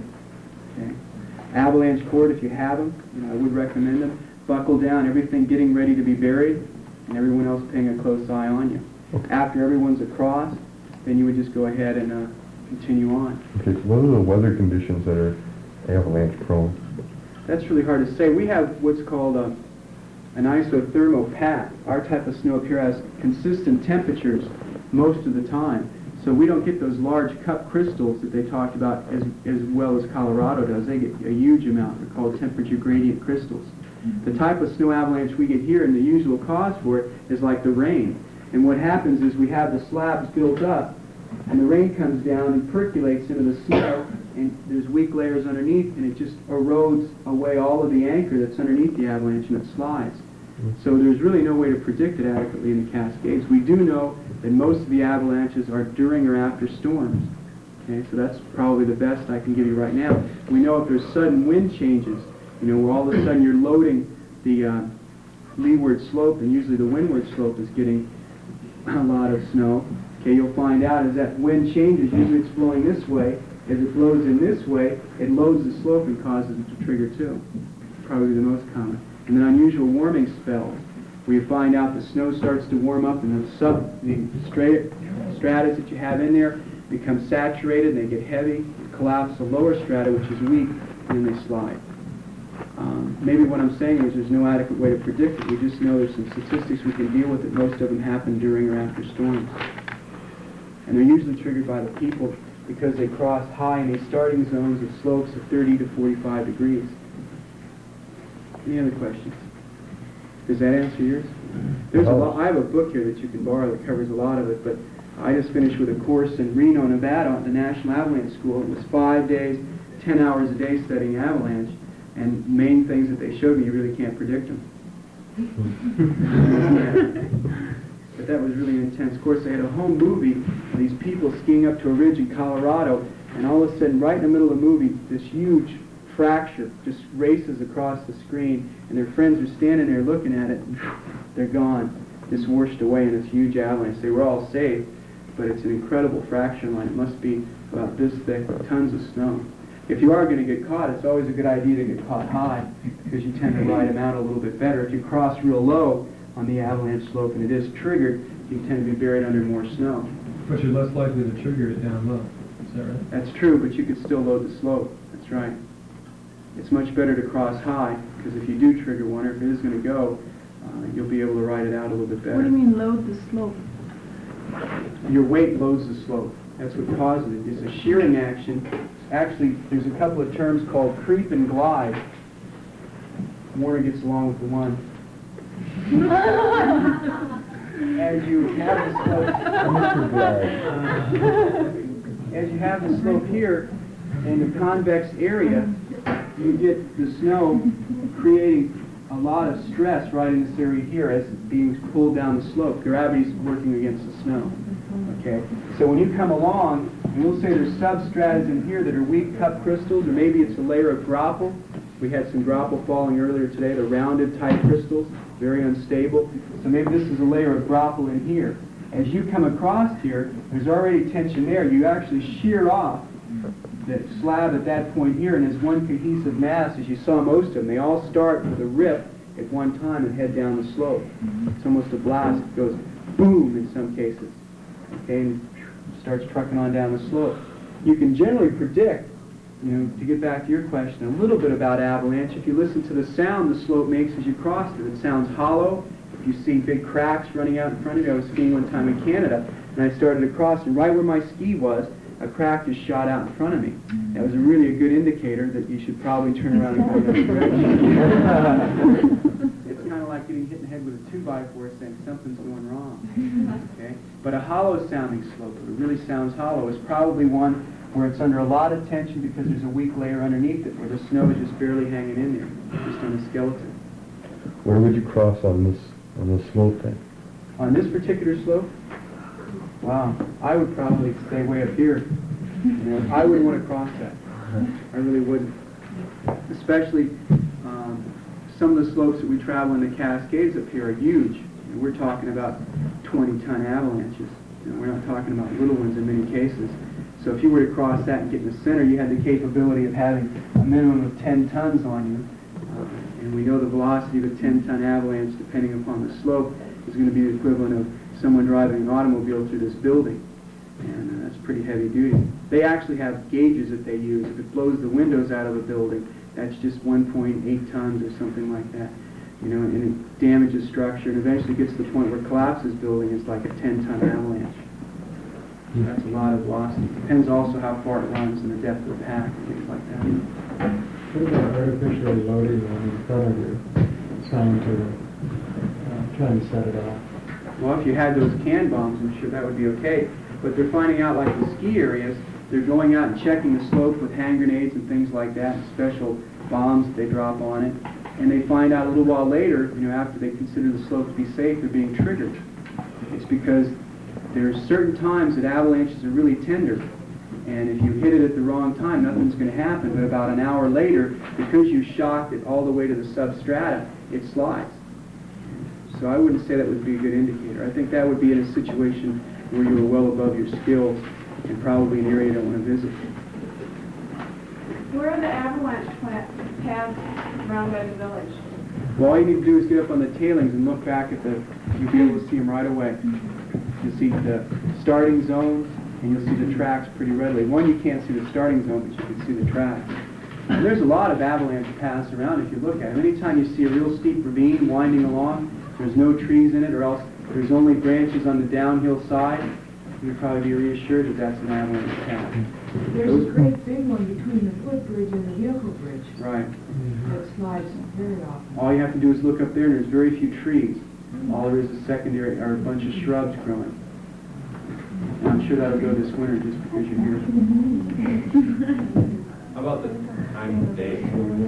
Okay. Avalanche cord, if you have them, you know, I would recommend them. Buckle down, everything getting ready to be buried, and everyone else paying a close eye on you. Okay. After everyone's across, then you would just go ahead and uh, continue on. Okay, so what are the weather conditions that are avalanche prone? That's really hard to say. We have what's called a, an isothermal pack. Our type of snow up here has consistent temperatures most of the time. So we don't get those large cup crystals that they talked about as, as well as Colorado does. They get a huge amount. They're called temperature gradient crystals. The type of snow avalanche we get here, and the usual cause for it, is like the rain. And what happens is we have the slabs built up, and the rain comes down and percolates into the snow, and there's weak layers underneath, and it just erodes away all of the anchor that's underneath the avalanche, and it slides. So there's really no way to predict it adequately in the Cascades. We do know that most of the avalanches are during or after storms. Okay, so that's probably the best I can give you right now. We know if there's sudden wind changes, you know, where all of a sudden you're loading the uh, leeward slope, and usually the windward slope is getting a lot of snow. Okay, you'll find out as that wind changes, usually it's blowing this way. As it blows in this way, it loads the slope and causes it to trigger too. Probably the most common. And then unusual warming spells, where you find out the snow starts to warm up and the sub, the strata, stratas that you have in there become saturated, and they get heavy, collapse the lower strata, which is weak, and then they slide. Um, maybe what I'm saying is there's no adequate way to predict it. We just know there's some statistics we can deal with it. Most of them happen during or after storms. And they're usually triggered by the people because they cross high in these starting zones of slopes of thirty to forty-five degrees. Any other questions? Does that answer yours? There's a lot. I have a book here that you can borrow that covers a lot of it, but I just finished with a course in Reno, Nevada at the National Avalanche School. It was five days, ten hours a day studying avalanche, and main things that they showed me, you really can't predict them. But that was really an intense course. They had a home movie of these people skiing up to a ridge in Colorado, and all of a sudden, right in the middle of the movie, this huge fracture just races across the screen, and their friends are standing there looking at it, and they're gone, just washed away in this huge avalanche. They were all safe, but it's an incredible fracture line. It must be about this thick, tons of snow. If you are going to get caught, it's always a good idea to get caught high, because you tend to ride them out a little bit better. If you cross real low on the avalanche slope and it is triggered, you tend to be buried under more snow. But you're less likely to trigger it down low. Is that right? That's true, but you could still load the slope. That's right. It's much better to cross high, because if you do trigger one, or if it is going to go, uh, you'll be able to ride it out a little bit better. What do you mean load the slope? Your weight loads the slope. That's what causes it. It's a shearing action. Actually, there's a couple of terms called creep and glide. Warner gets along with the one. As you have the slope, as you have the slope here in the convex area, you get the snow creating a lot of stress right in this area here as it's being pulled down the slope. Gravity's working against the snow. Okay, so when you come along, and we'll say there's substratas in here that are weak cup crystals, or maybe it's a layer of grapple. We had some grapple falling earlier today, the rounded type crystals, very unstable. So maybe this is a layer of grapple in here. As you come across here, there's already tension there. You actually shear off that slab at that point here, and as one cohesive mass, as you saw most of them, they all start with a rip at one time and head down the slope. It's almost a blast. It goes boom in some cases. Okay, and starts trucking on down the slope. You can generally predict, you know, to get back to your question, a little bit about avalanche. If you listen to the sound the slope makes as you cross it, it sounds hollow. If you see big cracks running out in front of you, I was skiing one time in Canada, and I started to cross, and right where my ski was, a crack just shot out in front of me. That was a really a good indicator that you should probably turn around and go that direction. It's kind of like getting hit in the head with a two by four saying something's going wrong. Okay? But a hollow sounding slope, if it really sounds hollow, is probably one where it's under a lot of tension because there's a weak layer underneath it, where the snow is just barely hanging in there, just on the skeleton. Where would you cross on this on this slope then? On this particular slope, wow, I would probably stay way up here. You know, I wouldn't want to cross that. I really wouldn't. Especially um, some of the slopes that we travel in the Cascades up here are huge. You know, we're talking about twenty ton avalanches. You know, we're not talking about little ones in many cases. So if you were to cross that and get in the center, you had the capability of having a minimum of ten tons on you. Uh, and we know the velocity of a ten ton avalanche, depending upon the slope, is going to be the equivalent of someone driving an automobile through this building. And uh, that's pretty heavy duty. They actually have gauges that they use. If it blows the windows out of a building, that's just one point eight tons or something like that. You know, and it damages structure and eventually gets to the point where it collapses building. It's like a ten ton avalanche. So that's a lot of velocity. Depends also how far it runs and the depth of the pack and things like that. What about artificially loading one in front of you, trying to, uh, trying to set it off? Well, if you had those can bombs, I'm sure that would be okay. But they're finding out, like the ski areas, they're going out and checking the slope with hand grenades and things like that, and special bombs that they drop on it. And they find out a little while later, you know, after they consider the slope to be safe, they're being triggered. It's because there are certain times that avalanches are really tender. And if you hit it at the wrong time, nothing's going to happen. But about an hour later, because you shocked it all the way to the substrata, it slides. So I wouldn't say that would be a good indicator. I think that would be in a situation where you were well above your skills and probably an area you don't want to visit. Where are the avalanche pla- paths around by the village? Well, all you need to do is get up on the tailings and look back at the, you'll be able to see them right away. You'll see the starting zones, and you'll see the tracks pretty readily. One, you can't see the starting zone, but you can see the tracks. And there's a lot of avalanche paths around if you look at it. Anytime you see a real steep ravine winding along, there's no trees in it, or else there's only branches on the downhill side, you'll probably be reassured that that's an avalanche path. There's a great big one between the footbridge and the vehicle bridge Right. that slides very often. All you have to do is look up there, and there's very few trees. All there is is secondary, or a bunch of shrubs growing. And I'm sure that'll go this winter just because you're here. How about the time of day?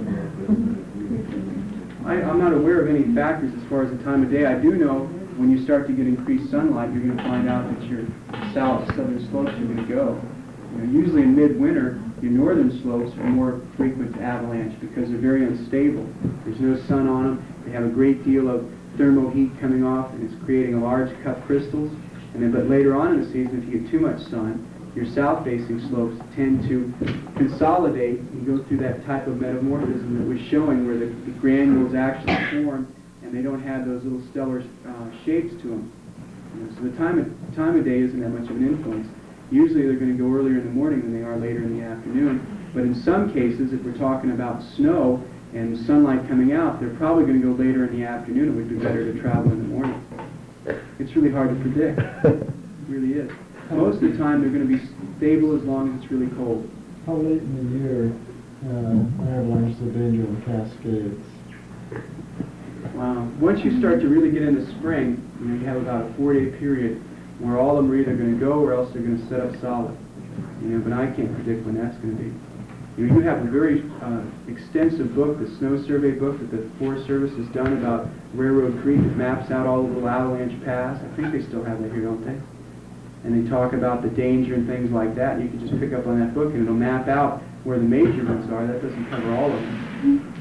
I, I'm not aware of any factors as far as the time of day. I do know when you start to get increased sunlight, you're going to find out that your south southern slopes are going to go. You know, usually in midwinter, your northern slopes are more frequent to avalanche because they're very unstable. There's no sun on them. They have a great deal of thermal heat coming off, and it's creating a large cup crystals. And then, but later on in the season, if you get too much sun, your south-facing slopes tend to consolidate and go through that type of metamorphism that was showing where the, the granules actually form, and they don't have those little stellar uh, shapes to them. You know, so the time of, time of day isn't that much of an influence. Usually they're going to go earlier in the morning than they are later in the afternoon. But in some cases, if we're talking about snow and sunlight coming out, they're probably going to go later in the afternoon. It would be better to travel in the morning. It's really hard to predict. It really is. Most of the time, they're going to be stable as long as it's really cold. How late in the year uh, avalanches are dangerous in Cascades? Wow. Once you start to really get into spring, you know, you have about a four-day period where all of them are either going to go or else they're going to set up solid. You know, but I can't predict when that's going to be. You know, you have a very uh, extensive book, the Snow Survey book that the Forest Service has done about Railroad Creek. It maps out all the little avalanche paths. I think they still have that here, don't they? And they talk about the danger and things like that. You can just pick up on that book and it'll map out where the major ones are. That doesn't cover all of them.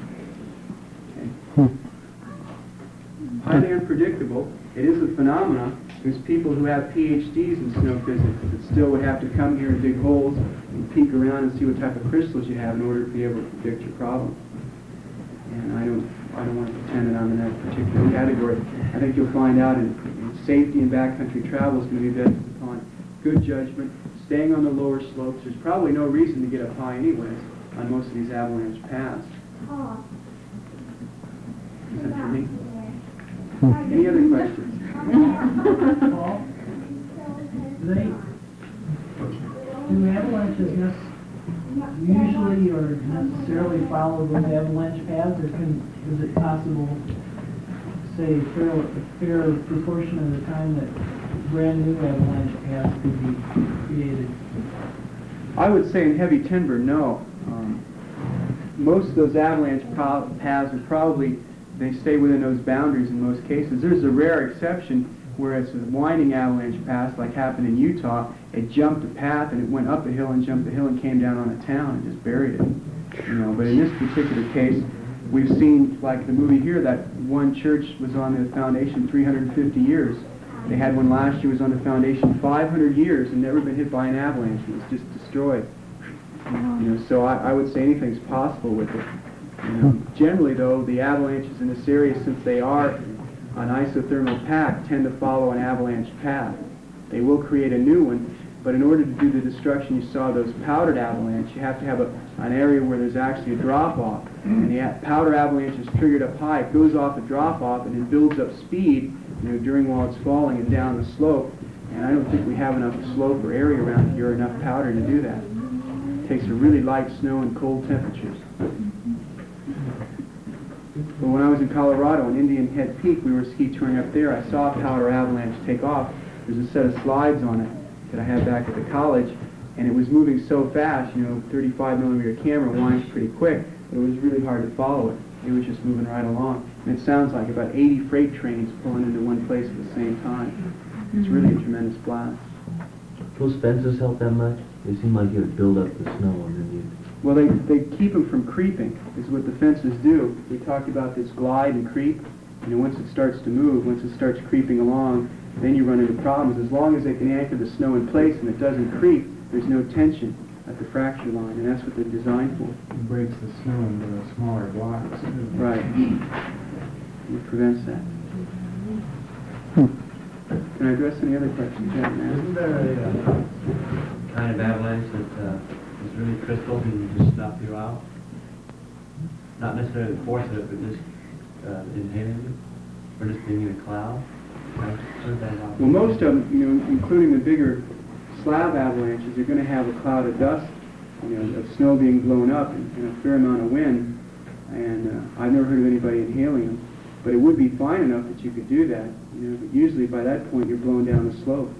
Okay. Highly unpredictable. It is a phenomenon. There's people who have P H Ds in snow physics that still would have to come here and dig holes and peek around and see what type of crystals you have in order to be able to predict your problem. And I don't, I don't want to pretend that I'm in that particular category. I think you'll find out in, in safety and backcountry travel is going to be based upon good judgment, staying on the lower slopes. There's probably no reason to get up high anyways on most of these avalanche paths. Is that for me? Any other questions? Paul, they, do avalanches nec- usually or necessarily follow those avalanche paths, or can, is it possible, say, fair, a fair proportion of the time that brand new avalanche paths could be created? I would say in heavy timber, no. Um, most of those avalanche pa- paths are probably, they stay within those boundaries in most cases. There's a rare exception where it's a winding avalanche path, like happened in Utah. It jumped a path and it went up a hill and jumped a hill and came down on a town and just buried it. You know, but in this particular case, we've seen, like the movie here, that one church was on the foundation three hundred fifty years. They had one last year was on the foundation five hundred years and never been hit by an avalanche. It was just destroyed. You know, so I, I would say anything's possible with it. You know, generally, though, the avalanches in this area, since they are an isothermal pack, tend to follow an avalanche path. They will create a new one, but in order to do the destruction you saw those powdered avalanche, you have to have a, an area where there's actually a drop-off. And the a- powder avalanche is triggered up high, it goes off a drop-off, and it builds up speed, you know, during while it's falling and down the slope. And I don't think we have enough slope or area around here, or enough powder to do that. It takes a really light snow and cold temperatures. But when I was in Colorado on Indian Head Peak, we were ski touring up there. I saw a powder avalanche take off. There's a set of slides on it that I had back at the college, and it was moving so fast, you know, thirty-five millimeter camera winds pretty quick, but it was really hard to follow it. It was just moving right along. And it sounds like about eighty freight trains pulling into one place at the same time. It's really a tremendous blast. Those fences help that much? They seem like it would build up the snow underneath. Well, they, they keep them from creeping, is what the fences do. We talked about this glide and creep. You know, once it starts to move, once it starts creeping along, then you run into problems. As long as they can anchor the snow in place and it doesn't creep, there's no tension at the fracture line, and that's what they're designed for. It breaks the snow into smaller blocks. Right. It prevents that. Can I address any other questions? Yeah, Isn't there a uh, kind of avalanche that uh, is really crystal and just snuff you out? Not necessarily the force of it, but just uh, inhaling it? Or just being in a cloud? I've heard that a lot. Well, most of them, you know, including the bigger slab avalanches, are going to have a cloud of dust, you know, of snow being blown up and, and a fair amount of wind. And uh, I've never heard of anybody inhaling them. But it would be fine enough that you could do that, you know, but usually by that point you're blowing down the slope.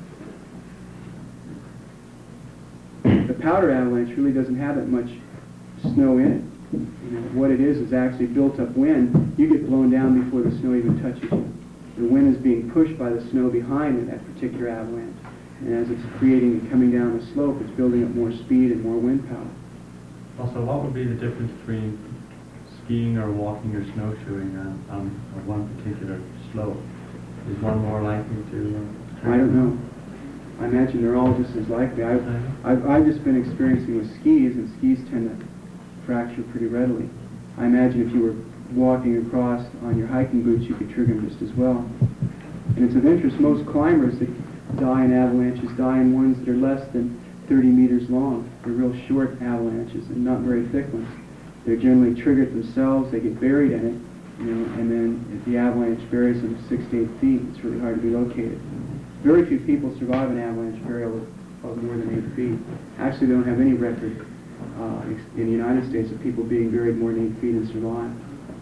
The powder avalanche really doesn't have that much snow in it. You know, what it is is actually built up wind. You get blown down before the snow even touches you. The wind is being pushed by the snow behind that particular avalanche. And as it's creating and coming down the slope, it's building up more speed and more wind power. Also, what would be the difference between skiing or walking or snowshoeing on, on one particular slope? Is one more likely to... Uh, I don't know. I imagine they're all just as likely. I've, I've, I've just been experiencing with skis, and skis tend to fracture pretty readily. I imagine if you were walking across on your hiking boots, you could trigger them just as well. And it's of interest, most climbers that die in avalanches die in ones that are less than thirty meters long. They're real short avalanches and not very thick ones. They're generally triggered themselves, they get buried in it, you know, and then if the avalanche buries them six to eight feet, it's really hard to be located. Very few people survive an avalanche burial with of more than eight feet. Actually, they don't have any record uh, ex- in the United States of people being buried more than eight feet and survived.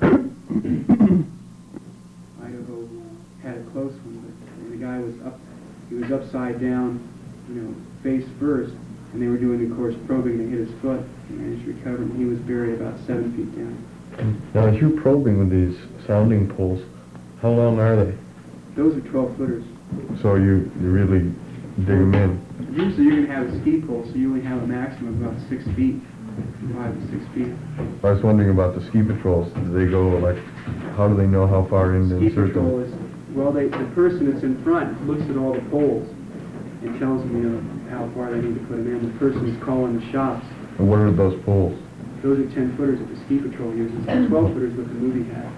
Idaho had a close one, but the guy was up, he was upside down, you know, face first, and they were doing, of course, probing, and they hit his foot, and managed to recover, and he was buried about seven feet down. Now, as you're probing with these sounding poles, how long are they? Those are twelve footers. So you, you really dig them in. Usually you're going to have a ski pole, so you only have a maximum of about six feet, five to six feet. I was wondering about the ski patrols. Do they go, like, how do they know how far in to Ski insert patrol them? is, well, they, the person that's in front looks at all the poles and tells them, you know, how far they need to put them in. The person who's calling the shots. And what are those poles? Those are ten footers that the ski patrol uses, and twelve footers with the movie hat.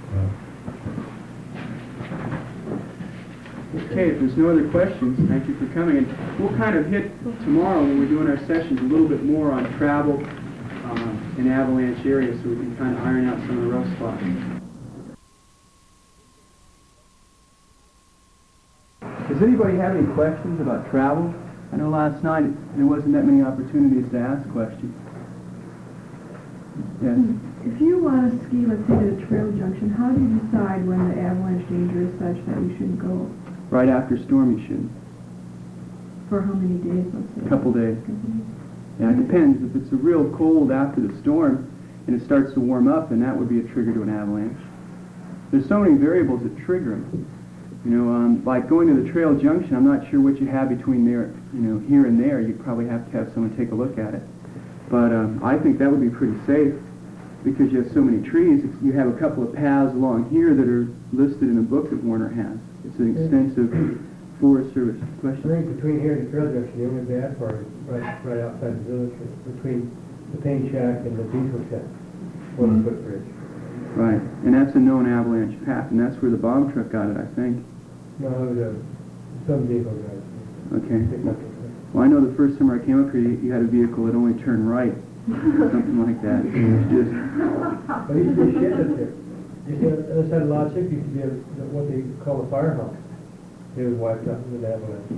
Okay, if there's no other questions, thank you for coming. And we'll kind of hit tomorrow when we're doing our sessions a little bit more on travel uh, in avalanche areas, so we can kind of iron out some of the rough spots. Does anybody have any questions about travel? I know last night there wasn't that many opportunities to ask questions. Yes? If you want to ski, let's say, to the trail junction, how do you decide when the avalanche danger is such that you shouldn't go? Right after storm you shouldn't. For how many days, let's say? A couple days. Yeah, it depends. If it's a real cold after the storm and it starts to warm up, then that would be a trigger to an avalanche. There's so many variables that trigger them. You know, um, like going to the trail junction, I'm not sure what you have between there, you know, here and there. You'd probably have to have someone take a look at it. But um, I think that would be pretty safe because you have so many trees. You have a couple of paths along here that are listed in a book that Warner has. It's an extensive Forest Service I question. think between here and the trail junction, the only bad part is right, right outside the village, between the paint shack and the diesel shed, one footbridge. Right, and that's a known avalanche path, and that's where the bomb truck got it, I think. No, it was a, some vehicle guys. Okay. Well, I know the first time I came up here, you, you had a vehicle that only turned right, something like that. It was just... But he used to be a shed up there. You see, on the other side of Lot Six used to be a, what they call a firehouse. It was wiped out with an avalanche.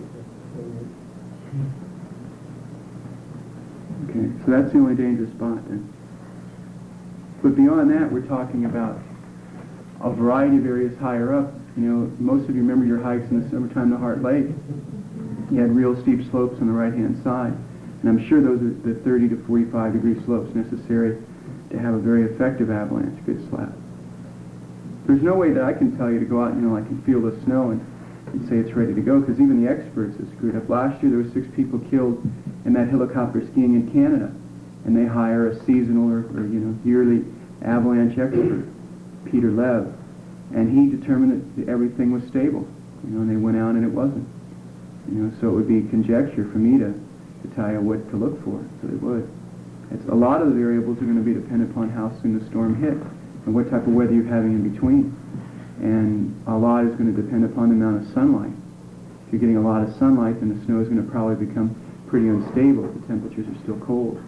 Okay, so that's the only dangerous spot then. But beyond that, we're talking about a variety of areas higher up. You know, most of you remember your hikes in the summertime to Heart Lake. You had real steep slopes on the right-hand side. And I'm sure those are the thirty to forty-five degree slopes necessary to have a very effective avalanche, good slab. There's no way that I can tell you to go out, you know, I can feel the snow and, and say it's ready to go, because even the experts are screwed up. Last year there were six people killed in that helicopter skiing in Canada, and they hire a seasonal or, or you know, yearly avalanche expert, Peter Lev, and he determined that everything was stable. You know, and they went out and it wasn't. You know, so it would be conjecture for me to, to tell you what to look for, so it would. It's, a lot of the variables are going to be dependent upon how soon the storm hit and what type of weather you're having in between. And a lot is going to depend upon the amount of sunlight. If you're getting a lot of sunlight, then the snow is going to probably become pretty unstable if the temperatures are still cold.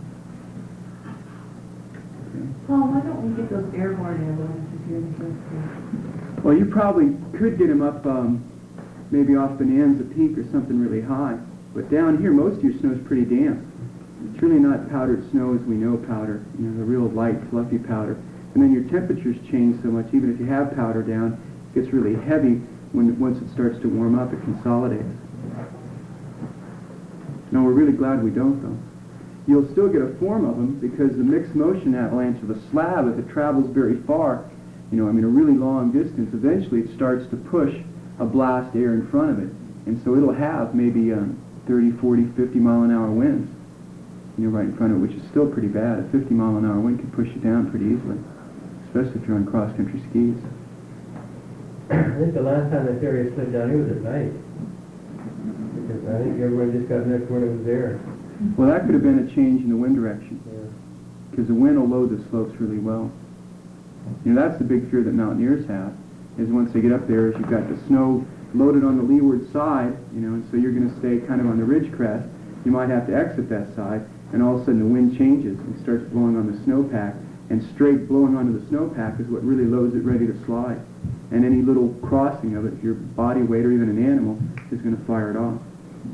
Okay. Paul, why don't we get those airborne avalanches here in the first place? Well, you probably could get them up um, maybe off Bonanza Peak or something really high. But down here, most of your snow is pretty damp. It's really not powdered snow as we know powder, you know, the real light, fluffy powder. And then your temperatures change so much, even if you have powder down, it gets really heavy when once it starts to warm up, it consolidates. No, we're really glad we don't, though. You'll still get a form of them because the mixed motion avalanche of a slab, if it travels very far, you know, I mean a really long distance, eventually it starts to push a blast air in front of it. And so it'll have maybe um, thirty, forty, fifty mile an hour winds, you know, right in front of it, which is still pretty bad. A fifty mile an hour wind can push you down pretty easily, especially if you're on cross-country skis. I think the last time this area slid down here was at night. Because I think everyone just got next when it was there. Well, that could have been a change in the wind direction, because the wind will load the slopes really well. You know, that's the big fear that mountaineers have, is once they get up there, is you've got the snow loaded on the leeward side, you know, and so you're going to stay kind of on the ridge crest. You might have to exit that side, and all of a sudden the wind changes and starts blowing on the snowpack, and straight blowing onto the snowpack is what really loads it ready to slide. And any little crossing of it, your body weight or even an animal, is going to fire it off.